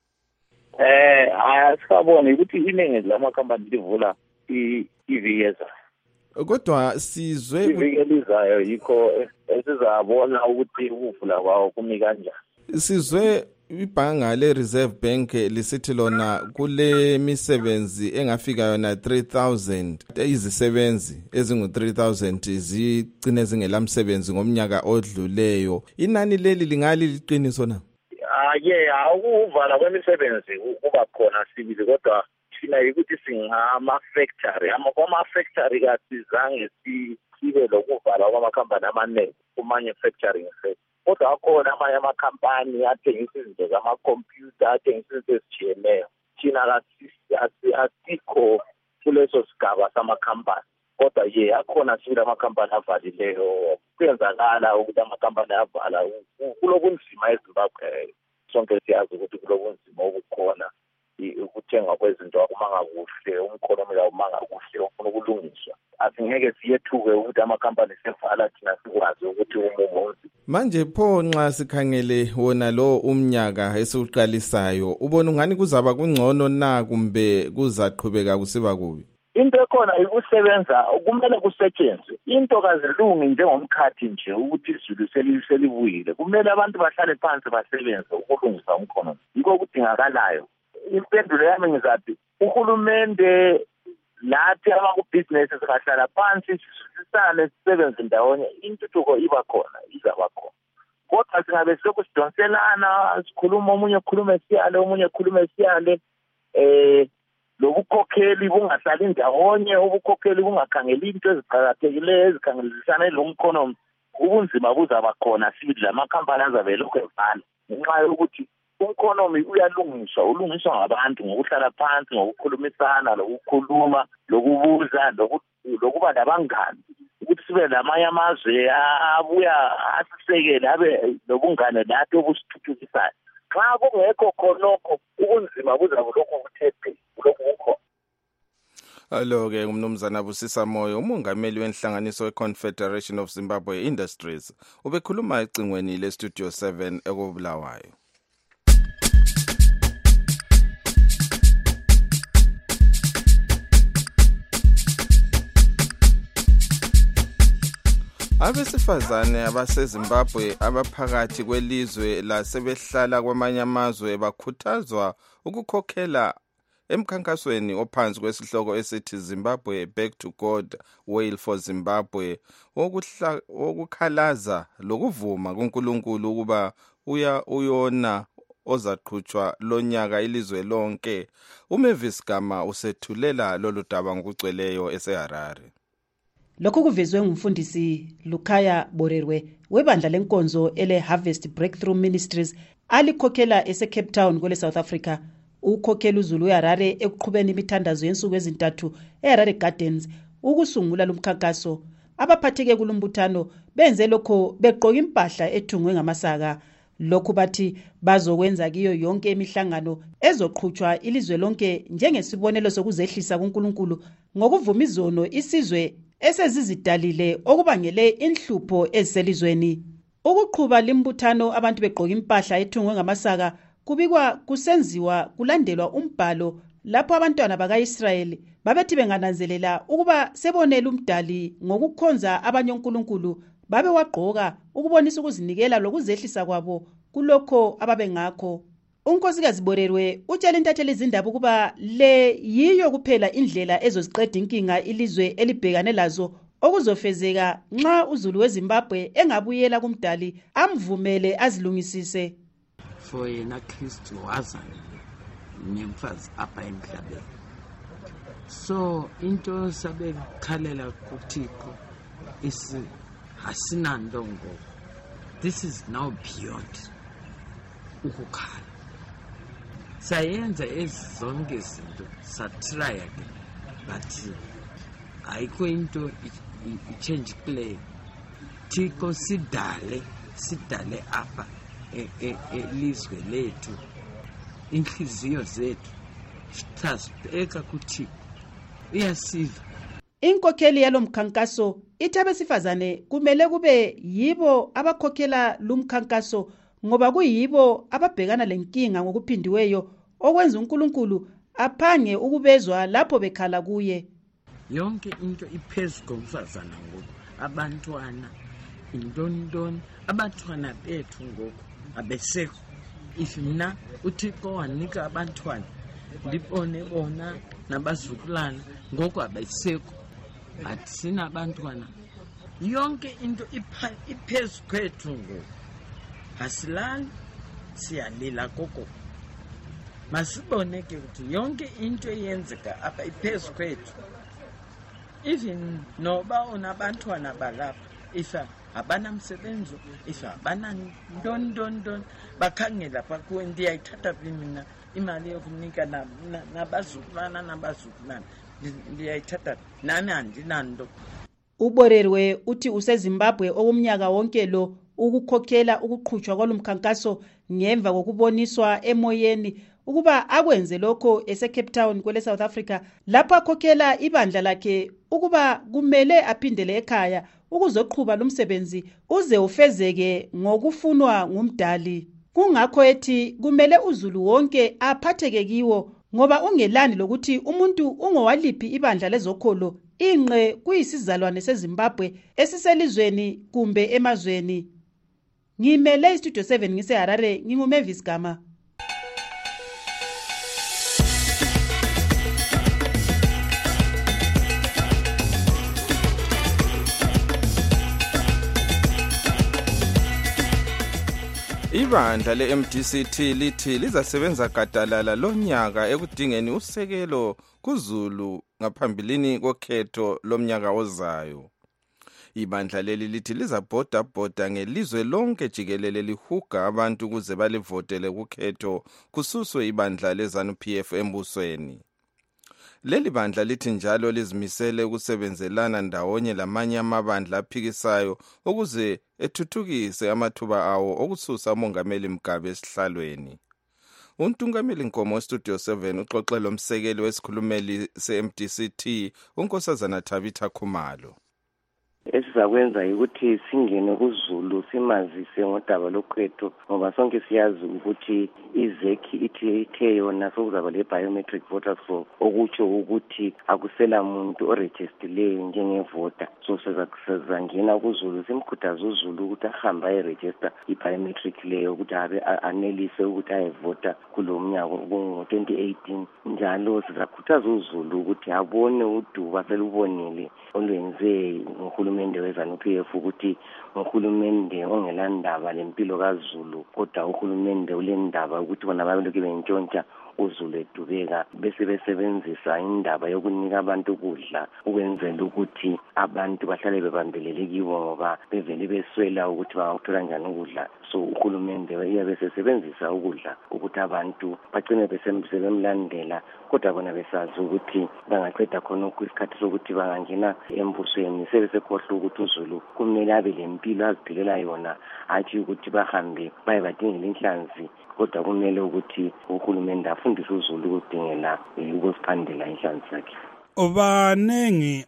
Asikabone ukuthi iningi lamakhampani livula iviki ezayo. Kodwa sizwe iviki elizayo yikho esizabona ukuthi ukuvula kwawo kumi kanjani. Sizwe ibhanga le-Reserve Bank lisithi lona kule misebenzi engafika yona 3,000 izisebenzi ezingu-3,000 zigcine zingelamsebenzi ngomnyaka odluleyo. Inani leli lingali liqiniso na? Ukuvala kwemisebenzi kuba khona sibili kodwa thina yikuthi singama-factory. Kwama-factory kasizange sibe lokuvala kwamakhampani amaningi ku-manufacturing sector. Kodwa akhona amanye amakhampani athengisa izinto zamakhompyutha, athengisa izinto ezijiyeneyo. Thina asikho kuleso sigaba samakhampani. Kodwa akhona sibili amakhampani avalileyo. Kuyenzakala ukuthi amakhampani avala kulokunzima eZimbabwe. Sonke siyazi ukuthi kulokunzima okukhona ukuthengwa kwezinto akumanga kuhle, umkhonomi la umanga kuhle ufuna ukulungiswa. Asingeke siyethuke ukuthi amakampani sevala thina sikwazi ukuthi umumo. Manje pho nxa sikhangele wona lo umnyaka esiuqalisayo ubona ungani kuzaba kungcono na kumbe kuzaqhubeka kusiba kubi? into ekhona ikusebenza kumele kusetshenzwe into kazilungi njengomkhathi nje ukuthi izulu selibuyile kumele abantu bahlale phansi basebenze ukulungisa umkhono yiko okudingakalayo impendulo yami ngizathi uhulumende lathi abakubusiness singahlala phansi sisane sisebenze ndawonye intuthuko iba khona izaba khona kodwa singabe sokusidonselana sikhuluma omunye khulume siyale omunye khulume siyale lobukhokheli bungahlali ndawonye ubukhokheli bungakhangeli into eziqhakathekileyo ezikhangelisana lomkhono ubunzima buzaba khona sibili lamakhampani azabe lokho evala ngenxa yokuthi umkhonomi ulungiswa ngabantu ngokuhlala phansi ngokukhulumisana lokukhuluma lokubuza lokuba nabangani ukuthi sibe lamanye amazwe abuya asisekele abe lobungane nathi obusithuthukisayo xa kungekho khonokho ubunzima buzaba lokho buthethe lokho bukho Alo-ke umnumzana Busisa Moyo umongameli wenhlanganiso we-Confederation of Zimbabwe Industries ubekhuluma ecingweni le-Studio 7 ekubulawayo. Abesifazane abaseZimbabwe abaphakathi kwelizwe lasebehlala kwamanye amazwe bakhuthazwa ukukhokhela emkhankasweni ophansi kwesihloko esithi Zimbabwe Back to God Wail for Zimbabwe wokukhalaza lokuvuma kuNkulunkulu ukuba uyona ozaqhutshwa lonyaka ilizwe lonke. uMavis Gama usethulela lolu daba ngokugcweleyo eseHarare. Lokhu kuvezwe ngumfundisi Lukhaya Borerwe webandla lenkonzo ele Harvest Breakthrough Ministries alikhokhela eseCape Town kwele South Africa. Ukhokhela uZulu eHarare ekuqhubeni imithandazo yensuku ezintathu eHarare Gardens ukusungula lumkhankaso. Abaphatheke kulumbuthano benze lokho beqoka impahla ethungwe ngamasaka. Lokhu bathi bazokwenza kiyo yonke imihlangano ezoqhutshwa ilizwe lonke njengesibonelo sokuzehlisa kuNkulunkulu ngokuvuma izono isizwe esezizidalile okubangele inhlupho eziselizweni. Ukuqhuba limbuthano abantu beqoka impahla ethungwe ngamasaka kubikwa kusenziwa kulandelwa umbhalo lapho abantwana bakaIsrayeli babethi bengananzelela ukuba sebonela umdali ngokukhonza abanye onkulunkulu babe wagqoka ukubonisa ukuzinikela lokuzehlisa kwabo kulokho ababengakho. Unkosikazi Borerwe utshela intatheli izindaba ukuba le yiyo kuphela indlela ezoziqeda inkinga ilizwe elibhekane lazo okuzofezeka nxa uZulu weZimbabwe engabuyela kumdali amvumele azilungisise. For yena Kristu waza nemfazi apha emhlabeni. So into sabe khalela kuThixo asinanto ngoku. This is now beyond ukukhala. Sayenza zonke izinto satrya ke but ayikho into change play. Thixo sidale apha elizwe lethu inhliziyo zethu sithazibheka kuThixo uyasiza. Inkokheli yalomkhankaso ithi abesifazane kumele kube yibo abakhokhela lumkhankaso ngoba kuyibo ababhekana lenkinga ngokuphindiweyo okwenza uNkulunkulu aphange ukubezwa lapho bekhala kuye. Yonke into iphezulu komfazana ngoku abantwana intoni abantwana bethu ngoku abesekho. If mina uThixo wanika abantwana ndibone bona nabazukulana ngoku abesekho but sina abantwana yonke into iphezulu kwethu ngoku asilali siyalila koko. Masibone ke ukuthi yonke into eyenzeka apha iphezulu kwethu even noba unabantwana balapha ifa abanamsebenzi ifa abanantoni bakhangela pha ndiyayithatha mina imali yokunika nabazukulwana ndiyayithatha nami andinanto. uBorerwe uthi useZimbabwe okumnyaka wonke lo ukukhokhela ukuqhutshwa kwalomkhankaso ngemva kokuboniswa emoyeni ukuba akwenze lokho eseCape Town kwele South Africa lapho akhokhela ibandla lakhe ukuba kumele aphindele ekhaya ukuzoqhuba lumsebenzi uze ufezeke ngokufunwa ngumdali. Kungakho ethi kumele uZulu wonke aphatheke kiwo ngoba ungelani lokuthi umuntu ungowaliphi ibandla lezokholo ingqe kuyisizalwane seZimbabwe esiselizweni kumbe emazweni. Ngimele istudio 7 ngiseHarare, nginguMavis Gama. Ibandla le-MDCT lithi lizasebenza gadalala lonyaka ekudingeni usekelo kuZulu ngaphambilini kokhetho lomnyaka ozayo. Ibandla leli lithi lizabhoda ngelizwe lonke jikelele lihuga abantu ukuze balivotele kukhetho kususwe ibandla leZANU-PF embusweni. Leli bandla lithi njalo lizimisele ukusebenzelana ndawonye lamanye amabandla aphikisayo ukuze ethuthukise amathuba awo okususa umongameli Mugabe esihlalweni. Untungameli Nkomo weStudio 7 uxoxe lomsekeli wesikhulumeli se-MDCT uNkosazana Tabitha Khumalo. Esizakwenza ukuthi singene kuZulu simazise ngodaba lokhetho ngoba sonke siyazi ukuthi izekhi ithe yona sokuzaba le biometric voters for okutsho ukuthi akusela muntu oregistileyo njengevota. So sizangena kuZulu simkhuthaza uZulu ukuthi ahambe ayeregister ibiometric leyo ukuthi abe anelise ukuthi ayevota kulomnyaka ngo-2018. Njalo sizakhuthaza uZulu ukuthi abone uduba selubonile olwenze uhulumende weZANU-PF ukuthi uhulumende ongelandaba lempilo kaZulu kodwa uhulumende ulendaba ukuthi bona babelokhu bentshontsha uZulu edubeka bese besebenzisa indaba yokunika abantu ukudla ukwenzela ukuthi abantu bahlale bebambelele kibo ngoba bevele beswela ukuthi bangakuthola njani ukudla. So uhulumende uyabe sesebenzisa ukudla ukuthi abantu bagcine besebemlandela kodwa bona besazi ukuthi bangaqeda khona isikhathi sokuthi bangangena embusweni sebesekhohlwa ukuthi uZulu kumele abe lempilo aziphilela yona athi ukuthi bahambe baye badingela inhlanzi kodwa kumele ukuthi uhulumende afundise uZulu ukudingela ukuziphandela inhlanzi zakhe. Banengi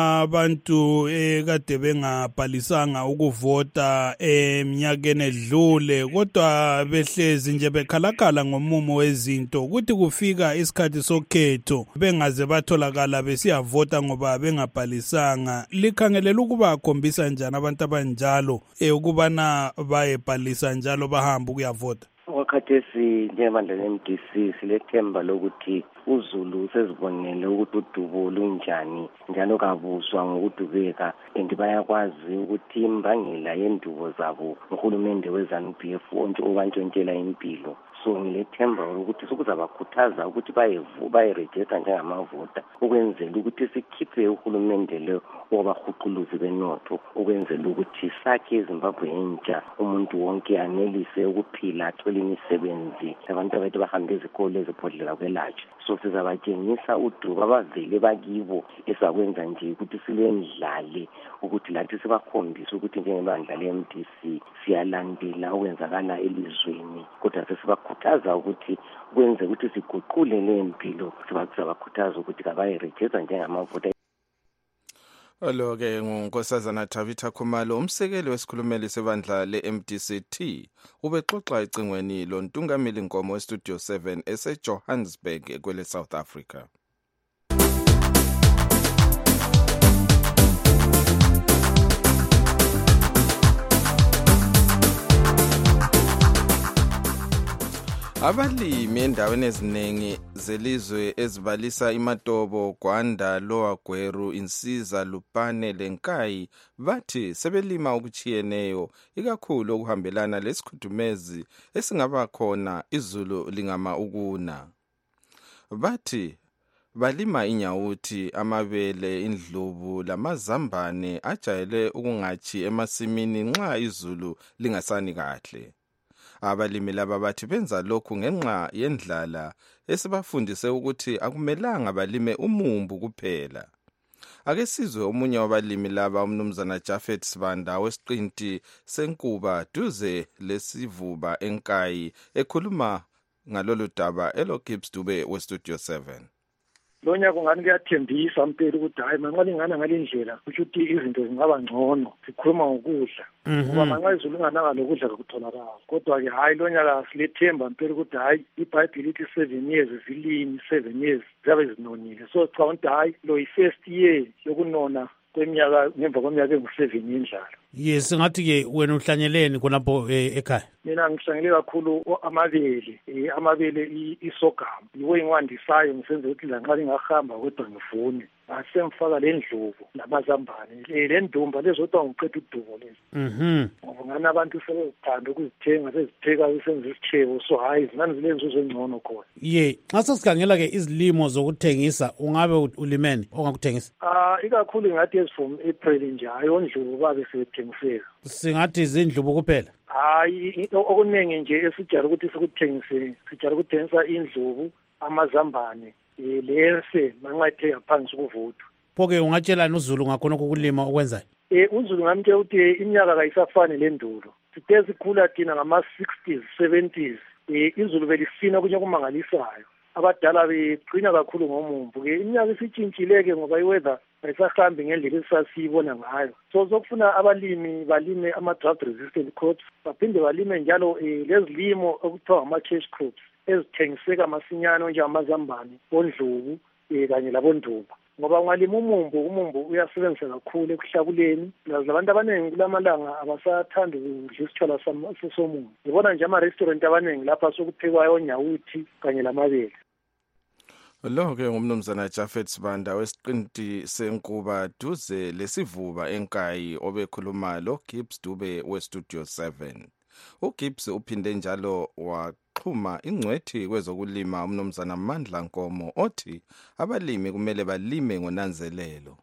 abantu ekade bengabhalisanga ukuvota eminyakeni edlule kodwa behlezi nje bekhalakhala ngomumo wezinto ukuthi kufika isikhathi sokhetho bengaze batholakala besiyavota ngoba bengabhalisanga. Likhangelela ukuba akhombisa njani abantu abanjalo ukubana bayebhalisa njalo bahamba ukuyavota? Wakhathesi njengabandla le-MDC silethemba lokuthi uZulu sezibonele ukuthi udubo lunjani njalo kabuzwa ngokudubeka and bayakwazi ukuthi imbangela yendubo zabo uhulumende weZANU-PF obantshontshela impilo. So ngilethemba ukuthi sokuzabakhuthaza ukuthi bayeregister njengamavota ukwenzela ukuthi sikhiphe uhulumende lo obahuquluzi benotho ukwenzela ukuthi sakhe iZimbabwe entsha umuntu wonke anelise ukuphila athole imisebenzi abantu abathi bahambe ezikole eziphodlela kwelatshwa. So sizabatshengisa uduba abavele bakibo esakwenza nje ukuthi silendlale ukuthi lathi sibakhombisa ukuthi njengebandla le-MDC siyalandela okwenzakala elizweni kodwa sesibakhuthaza ukuthi kwenze ukuthi siguqule lempilo sizabakhuthaza ukuthi kabayeregister njengamavota. Olo-ke nguNkosazana Tabitha Khumalo umsekeli wesikhulumeli sebandla le-MDCT ubexoxa ecingweni lontungameli Nkomo weStudio 7 eseJohannesburg kwele South Africa. Abalimi endaweni eziningi zelizwe ezibalisa iMatobo, Gwanda, Lower Gweru, Insiza, Lupane leNkayi bathi sebelima okuchiyeneyo ikakhulu okuhambelana lesikhudumezi esingaba khona izulu lingama ukuna. Bathi balima inyawuthi, amabele, indlubu lamazambane ajayele ukungachi emasimini nxa izulu lingasani kahle. Abalimi laba bathi benza lokhu ngenxa yendlala esibafundise ukuthi akumelanga balime umumbu kuphela. Ake sizwe omunye wabalimi laba umnumzana Jafet Sibanda wesiqinti senkuba duze lesivuba eNkayi ekhuluma ngalolu daba eloGibbs Dube weStudio 7. lo nyaka ungani kuyathembisa mpela ukuthi hayi manxa lingana ngale ndlela kusho ukuthi izinto zingaba ngcono sikhuluma ngokudla ngoba manxa izulu lingananga lokudla kakutholakala kodwa-ke hayi lo nyaka silethemba mpela ukuthi hayi ibhayibhile ithi 7 years zilimi 7 years ziyabe zinonile so cha ukuthi hayi lo yi-first year yokunona kweminyaka ngemva kweminyaka engu-7 yendlala. Yes, singathi-ke wena uhlanyeleni khonapho ekhaya? Mina ngihlangele kakhulu amabele isogamu yiwo engiwandisayo ngisenze ukuthi lanxa lingahamba kodwa ngivune asengifaka le ndlovu namazambane le ndumba lezodwa ngiqeda udubo lezi ngoba ngani abantu sebezithanda ukuzithenga sezipheka senze isitshebo so hayi zingani zilenzuzo engcono khona. Xa sesikhangela-ke izilimo zokuthengisa ungabe ulimene ongakuthengisa? Ikakhulu ngathi ezifrom April nje hayi ondlubu babe sebethengiseka. Singathi zindlubu kuphela? Hayi okuningi nje esijala ukuthi sikuthengisele sijala ukuthengisa indlubu amazambane lese manxa ethe yaphansi ukuvuthwa. Pho-ke ungatshelani uZulu ngakhona ukulima okwenzayo? uZulu ngamtshela ukuthi iminyaka kayisafani lendulo sithe sikhula thina ngama-60s 70s izulu belisina kunye okumangalisayo abadala begcina kakhulu ngomumbu-ke iminyaka isitshintshile-ke ngoba iweather ayisahambi ngendlela esasiyibona ngayo so sokufuna abalimi balime ama-drought resistant crops baphinde balime njalo lezilimo okuthiwa ngama-cash crops ezithengiseka masinyane onjengamazambane ondlubu kanye labonduba ngoba ungalima umumbu uyasebenzisa kakhulu ekuhlakuleni lazi labantu abaningi kulamalanga abasathanda ukudla isitshwala somumbu ngibona nje ama-restaurant abaningi lapha sokuphekwayo onyawuthi kanye lamabele. Lo-ke ngumnumzana Jafet Sibanda wesiqinti senkuba duze lesivuba enkayi obekhuluma lo Gibbs Dube weStudio 7. uGibbs uphinde njalo waxhuma ingcwethi kwezokulima umnumzana Mandla Nkomo othi abalimi kumele balime ngonanzelelo.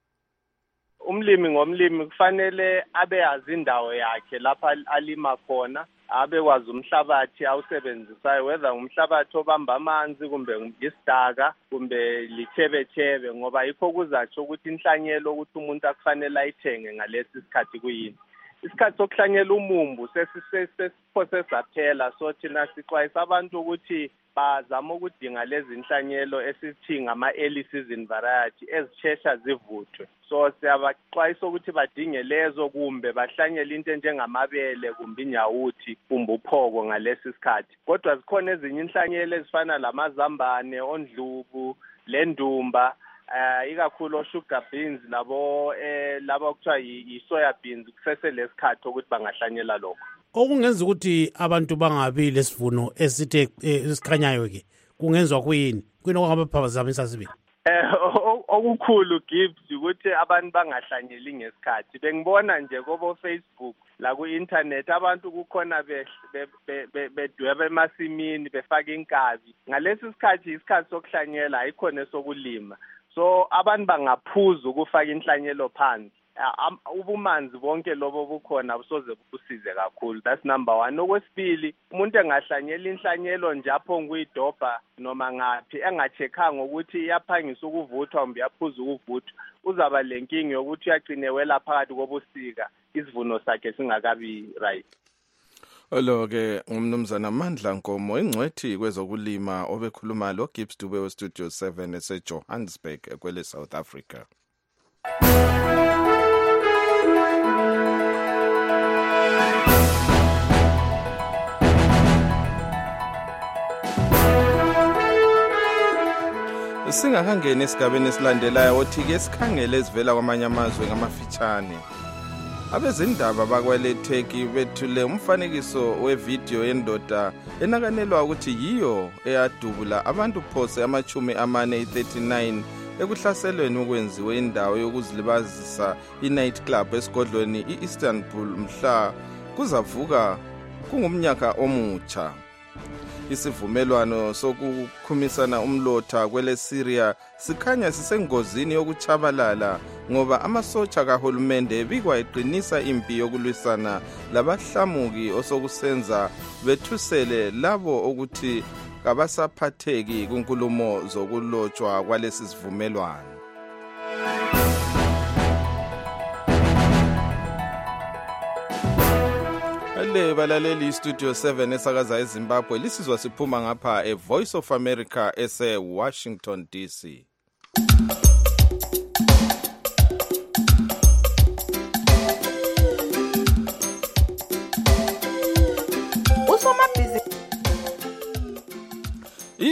Umlimi ngomlimi kufanele abeyazi indawo yakhe lapha alima khona abekwazi umhlabathi awusebenzisayo whether umhlabathi obamba amanzi kumbe isidaka kumbe lithebethebe ngoba yikho kuzatsho ukuthi inhlanyelo ukuthi umuntu akufanele ayithenge ngalesi sikhathi kuyini. Isikhathi sokuhlanyela umumbu sesiphose saphela so thina sixwayisa abantu ukuthi bazama ukudinga lezi inhlanyelo esithi ngama-early season variety ezishesha zivuthwe. So siyabaxwayisa ukuthi badinge lezo kumbe bahlanyele into enjengamabele kumbe inyawuthi kumbe uphoko ngalesi sikhathi. Kodwa zikhona ezinye inhlanyelo ezifana lamazambane, ondlubu, lendumba ikakhulu o-sugar beans labo kuthiwa yi-soya beans kuseselesikhathi ukuthi bangahlanyela lokho. Okungenza ukuthi abantu bangabi lesivuno esithe esikhanyayo-ke kungenzwa kuyini okungabaphazamisa sibili? Okukhulu Gibbs ukuthi abantu bangahlanyeli ngesikhathi. Bengibona nje kobo Facebook la ku-internet abantu kukhona bedweba emasimini befaka inkabi. Ngalesi sikhathi isikhathi sokuhlanyela ayikhona sokulima. So abantu bangaphuza ukufaka inhlanyelo phansi. Ubumanzi bonke lobo bukhona busoze busize kakhulu. That's number 1. Okwesibili umuntu engahlanyela inhlanyelo nje apho nguyidobha noma ngaphi engacheckanga ukuthi iyaphangisa ukuvuthwa kumbe yaphuza ukuvuthwa uzaba lenkingi yokuthi uyagcinewela phakathi kobusika isivuno sakhe singakabi right. Lo-ke ngumnumzana Mandla Nkomo ingcwethi kwezokulima obekhuluma lo Gibbs Dube weStudio 7 eseJohannesburg kwele South Africa. Singakangena esigabeni esilandelayo othi-ke sikhangele ezivela kwamanye amazwe ngamafitshane. Abezindaba bakweleTurkey bethule umfanekiso wevideo yendoda enakanelwa ukuthi yiyo eyadubula abantu phose ama-39 ekuhlaselweni okwenziwe indawo yokuzilibazisa i-night club esigodlweni i-Istanbul mhla kuzavuka kungumnyaka omutsha. Isivumelwano sokukhumisana umlotha kwele Syria sikhanya sisengozini yokuchabalala ngoba amasotsha kahulumende ebikwa eqinisa impi yokulwisana labahlamuki osokusenza bethusele labo ukuthi kabasaphatheki kunkulumo zokulotshwa kwalesi sivumelwano. Le balaleli Studio 7 esakaza eZimbabwe lisizwa siphuma ngapha eVoice of America ese Washington DC.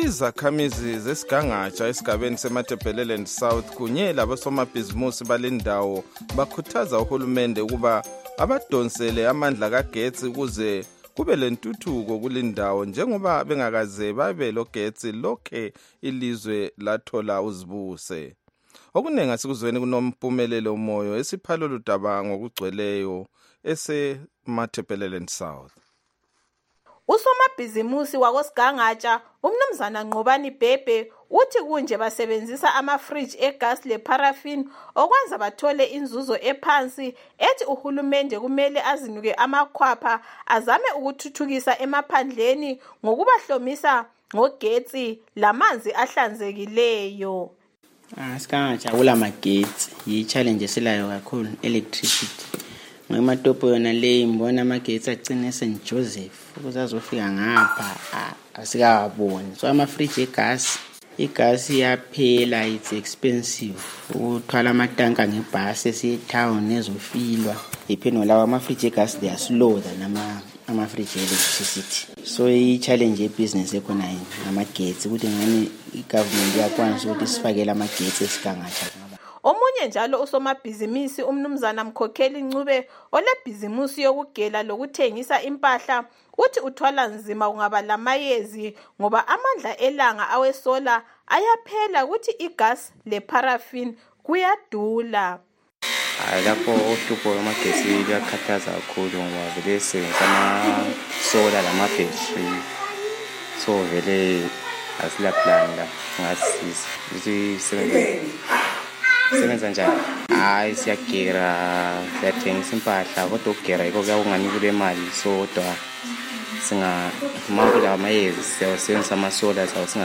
Izakhamizi zesigangatsha esigabeni seMatabeleland South kunye labosomabhizimusi balendawo bakhuthaza uhulumende ukuba abadonsele amandla kagetsi ukuze kube lentuthuko kulindawo njengoba bengakaze babe logetsi lokhe ilizwe lathola uzibuse. Okuningi asikuzweni kunompumelelo moyo esiphalo ludaba ngokugcweleyo eseMatabeleland South. Usomabhizimusi wakosigangatsha umnumzana Nqobani Bhebhe uthi kunje basebenzisa amafridge egas leparaffin okwenza bathole inzuzo ephansi, ethi uhulumende kumele azinuke amakhwapha azame ukuthuthukisa emaphandleni ngokubahlomisa ngogetsi lamanzi ahlanzekileyo. Sigangatsha kula magetsi yi-challenge esilayo kakhulu electricity. Ngimatopo yona le ngibona amagetsi agcina eSt Joseph ukuze azofika ngapha asikawaboni. So amafridge igas iyaphela, it's expensive. Uthwala amatanka ngebhasi esetown ezofilwa. Ipheno lawa amafridge egas they are slower than amafridge electricity. So i-challenge yebusiness ekhona yini amagetsi ukuthi ngani igovernment yakwanisa ukuthi sifakele amagetsi esigangatsha. Omunye njalo usomabhizimisi umnumzana Mkhokheli Ncube olebhizimusi yokugela lokuthengisa impahla uthi uthwala nzima kungaba lamayezi ngoba amandla elanga awesola ayaphela ukuthi igas leparaffin kuyadula. Lapho uhlupho lwamagetsi luyakhathaza kakhulu ngoba vele sebenzisa amasola lamabhetri, so vele asila plan la ngasiza ukuthi sebenza njani. Siyagera, siyathengisa impahla kodwa ukugera yiko kuyawungani kule mali, so kodwa singamawula amayezi siyawasebenzisa amasola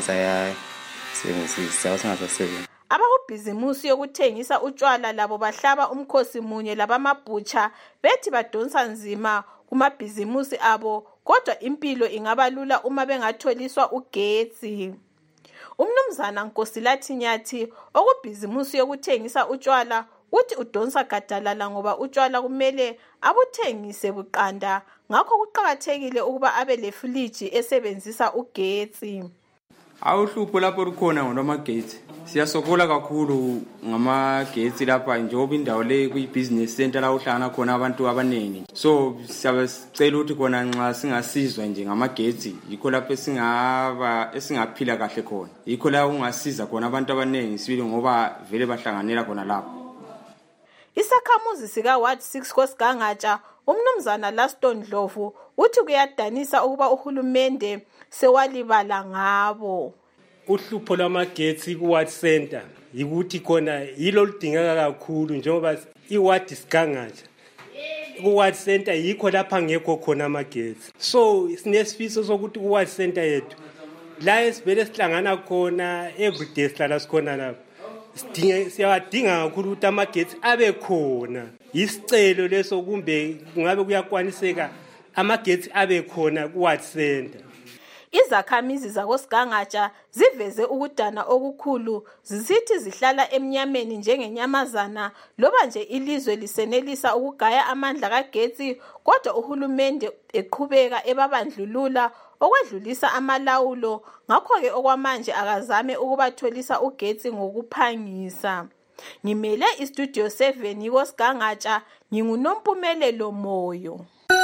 singasasebenzi. Abakubhizimusi yokuthengisa utshwala labo bahlaba umkhosi munye labamabhutsha bethi badonsa nzima kumabhizimusi abo kodwa impilo ingaba lula uma bengatholiswa ugetsi. Umnumzana Nkosilathi Nyathi okubhizimusi yokuthengisa utshwala uthi udonsa gadalala ngoba utshwala kumele abuthengise buqanda, ngakho kuqakathekile ukuba abe lefriji esebenzisa ugetsi. Awuhlupho lapho rukhona ngamagetsi. Siyasokola kakhulu ngamagetsi lapha njengoba indawo le kuyi-business center la uhlangana khona abantu abaningi. So siyabacela ukuthi khona nxa singasizwa nje ngamagetsi yikho lapho esingaphila kahle khona. Yikho la ungasiza khona abantu abaningi sibili ngoba vele bahlanganela khona lapho. Isakhamuzi sika Ward 6 kosigangatsha umnumzana Laston Dlovu uthi kuyadanisa ukuba uhulumende sewalibala ngabo. Uhlupho lwamagetsi ku-Ward Center yikuthi khona yilo ludingeka kakhulu njengoba i-Ward Sigangatsha ku-Ward Center yikho lapha ngekho khona amagetsi. So sinesifiso sokuthi ku-Ward Center yethu la esivele sihlangana khona everyday sihlala sikhona lapha siyawadinga kakhulu ukuthi amagetsi abe khona. Isicelo leso kumbe kungabe kuyakwaniseka amagetsi abe khona ku-Ward Center. Izakhamizi zakosigangatsha ziveze ukudana okukhulu zisithi zihlala emnyameni njengenyamazana loba nje ilizwe lisenelisa ukugaya amandla kagetsi kodwa uhulumende eqhubeka ebabandlulula okwedlulisa amalawulo, ngakho-ke okwamanje akazame ukubatholisa ugetsi ngokuphangisa. Ngimele istudio 7 yikosigangatsha nginguNompumelelo Moyo.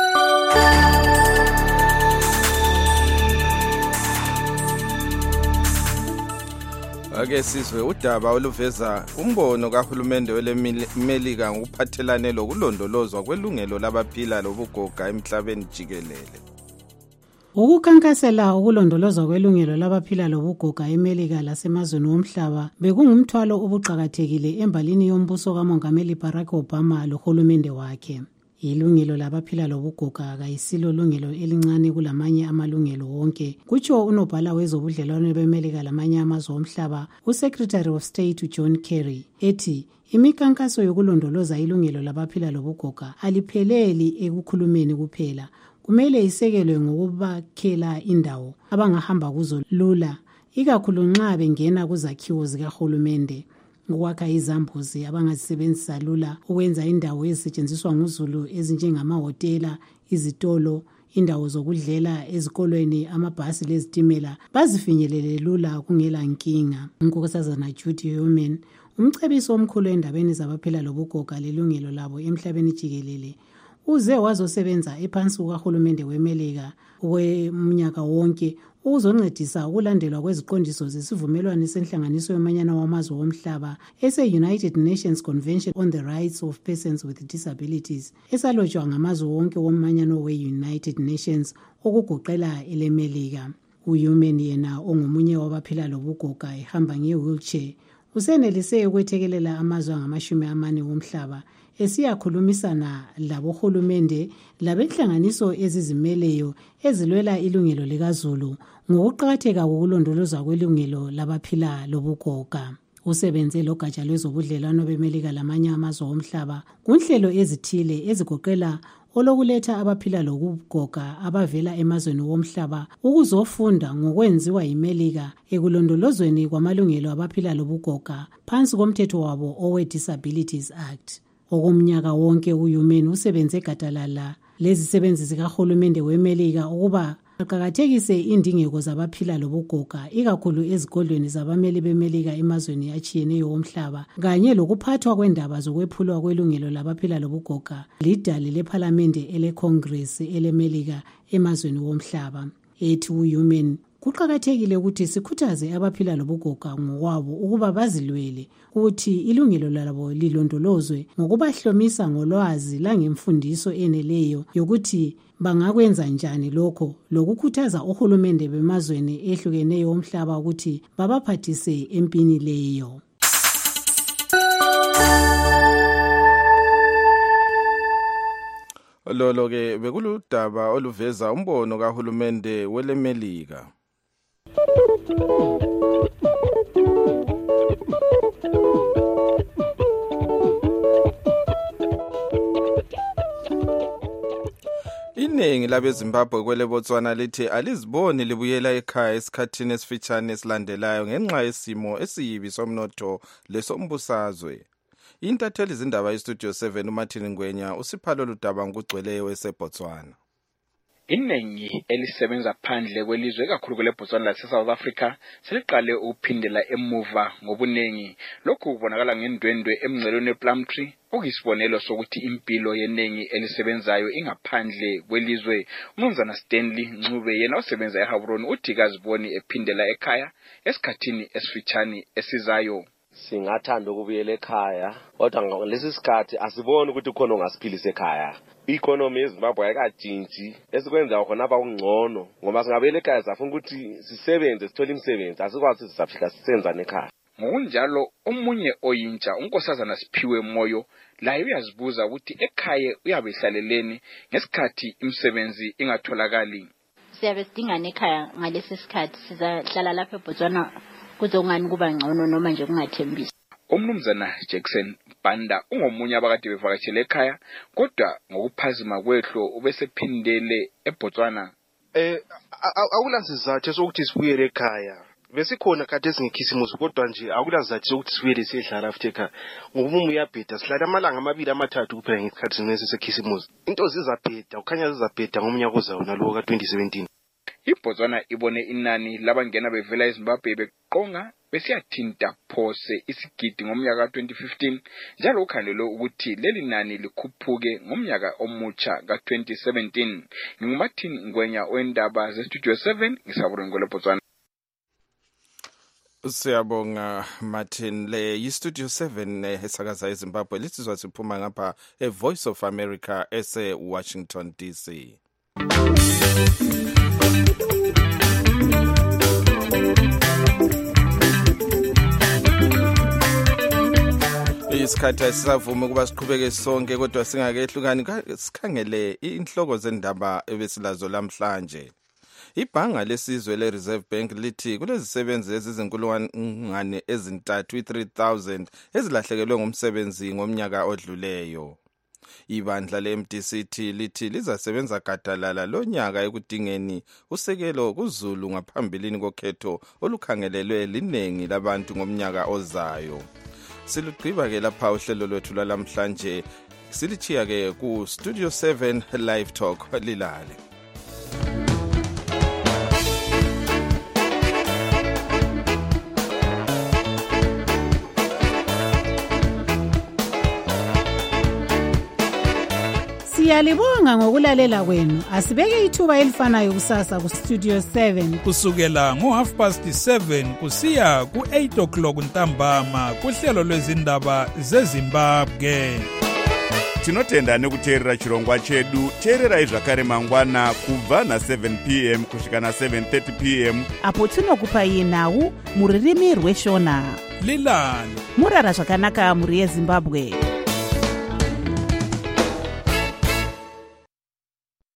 Ake sizwe udaba oluveza umbono kahulumende weleMelika ngokuphathelane lokulondolozwa kwelungelo labaphila lobugoga emhlabeni jikelele. Ukukhankasela ukulondolozwa kwelungelo labaphila lobugoga eMelika lasemazweni omhlaba bekungumthwalo obuqhakathekile embalini yombuso kaMongameli Barack Obama lohulumende wakhe. Ilungelo labaphila lobugoga kayisilo lungelo elincane kulamanye amalungelo wonke, kutsho unobhala wezobudlelwano beMelika lamanye amazwe omhlaba uSecretary of State John Kerry ethi imikhankaso yokulondoloza ilungelo labaphila lobugoga alipheleli ekukhulumeni kuphela, kumele isekelwe ngokubakhela indawo abangahamba kuzo lula, ikakhulu nxa bengena kuzakhiwo zikahulumende, ukwakha izambuzi abangazisebenzisa lula, ukwenza indawo ezisetshenziswa nguZulu ezinjengamahotela, izitolo, indawo zokudlela ezikolweni, amabhasi lezitimela bazifinyelele lula kungela nkinga. Unkosazana Judy Human, umcebiso omkhulu endabeni zabaphila lobugoga lelungelo labo emhlabeni jikelele, uze wazosebenza ephansi kukahulumende weMelika umnyaka wonke ukuzoncedisa ukulandelwa kweziqondiso zesivumelwano senhlanganiso yomanyano wamazwe womhlaba ese-United Nations Convention on the Rights of Persons with Disabilities esalotshwa ngamazwe wonke womanyano we-United Nations okugoqela eleMelika. UHuman yena ongomunye wabaphila lobugoga ehamba nge-wheelchair usenelise ukwethekelela amazwe angama-40 womhlaba esiyakhulumisana labohulumende labenhlanganiso ezizimeleyo ezilwela ilungelo likaZulu ngokuqakatheka kokulondolozwa kwelungelo labaphila lobugoga. Usebenze logatsha lwezobudlelwano beMelika lamanye amazwe omhlaba kunhlelo ezithile ezigoqela olokuletha abaphila lokugoga abavela emazweni womhlaba ukuzofunda ngokwenziwa yiMelika ekulondolozweni kwamalungelo abaphila lobugoga phansi komthetho wabo owe-Disabilities Act. Okumnyaka wonke uHuman usebenze gadalala lezisebenzi zikahulumende weMelika ukuba aqakathekise indingeko zabaphila lobugoga ikakhulu ezikolweni zabameli beMelika emazweni atshiyeneyo womhlaba kanye lokuphathwa kwendaba zokwephulwa kwelungelo labaphila lobugoga lidale lephalamende eleCongress eleMelika emazweni womhlaba. Ethi uHuman kuqakathekile ukuthi sikhuthaze abaphila lobugoga ngokwabo ukuba bazilwele ukuthi ilungelo labo lilondolozwe ngokubahlomisa ngolwazi langemfundiso eneleyo yokuthi bangakwenza njani lokho lokukhuthaza uhulumende bemazweni ehlukeneyo omhlaba ukuthi babaphathise empini leyo. Lolo ke bekuludaba oluveza umbono kahulumende weleMelika. Iningi labeZimbabwe kwele Botswana lithi aliziboni libuyela ekhaya esikhathini esifitshane esilandelayo ngenxa yesimo esiyibi somnotho lesombusazwe. Intatheli izindaba iStudio 7 uMartin Ngwenya usiphalo ludaba ngugcweleyo eseBotswana. Iningi elisebenza phandle kwelizwe kakhulu kule Botswana lase-South Africa seliqale ukuphindela emuva ngobunengi. Lokhu kubonakala ngendwendwe emngcelweni wePlumtree okuyisibonelo sokuthi impilo yeningi elisebenzayo ingaphandle kwelizwe. Umnumzana Stanley Ncube yena osebenza eHaburoni uthi kaziboni ephindela ekhaya esikhathini esifitshane esizayo. Singathanda ukubuyela ekhaya kodwa ngalesi sikhathi asiboni ukuthi khona ongasiphilisa ekhaya. I-economy yeZimbabwe ayikajintshi esikwenza khona abakungcono ngoba singabuyela ekhaya safuna ukuthi sisebenze sithole imisebenzi asikwazi sisafika sisenzane ekhaya. Ngokunjalo omunye oyintsha unkosazana Siphiwe Moyo laye uyazibuza ukuthi ekhaya uyabe ehlaleleni ngesikhathi imisebenzi ingatholakali. Siyabe sidingana ekhaya ngalesi sikhathi sizahlala lapha eBotswana kuzongani kuba ngcono noma nje kungathembisi. Umnumzana Jackson Banda ungomunye abakade bevakatshele ekhaya kodwa ngokuphazima kwehlo ubesephindele eBotswana. Akulazizathu sokuthi sibuyele ekhaya. Besikhona kade esingekhisimusi kodwa nje akulazizathu sokuthi sibuyele sihlala after ekhaya. Ngoba uyabheda sihlala amalanga 2-3 kuphela ngesikhathi sekhisimusi. Into zizabheda ukhanya zizabheda ngomnyaka ozayo nalowo ka2017. iBotswana ibone inani labangena bevela eZimbabwe beqonga besiyathinta phose isigidi ngomnyaka ka2015 njalo ukhangelwe ukuthi leli nani likhuphuke ngomnyaka omutsha ka2017. NginguMartin Ngwenya wendaba zeStudio 7 ngisabureni kweLeBotswana. Siyabonga Martin. Le yiStudio 7 esakaza eZimbabwe lisizwa siphuma ngapha eVoice of America ese-Washington DC. Isikhathi sisavuma ukuba siqhubeke sonke kodwa singakehlukani sikhangele inhloko zendaba ebesilazo lamhlanje. Ibhanga lesizwe leReserve Bank lithi kulezisebenzi ezizinkulungwane ezintathu 3,000 ezilahlekelwe ngumsebenzi ngomnyaka odluleyo. Ibandla leMDCT lithi lizasebenza gadalala lonyaka ekudingeni usekelo kuZulu ngaphambilini kokhetho olukhangelelwe linengi labantu ngomnyaka ozayo. Silugqiba ke lapha uhlelo lwethu lwalamhlanje silichiya ke ku Studio 7 Live Talk lilale. Siyalibonga ngokulalela kwenu. Asibeke ithuba elifanayo kusasa ku Studio 7 kusukela ngo7:30 kusiya ku8 o'clock ntambama kuhlelo lwezindaba zeZimbabwe. Tinotenda nekuteerera chirongwa chedu. Teererai zvakare mangwana kubva na7 p.m. kusvika na7:30 p.m. apo tinokupai nhau muririmi rweshona. Lilani murara zvakanaka muri yeZimbabwe.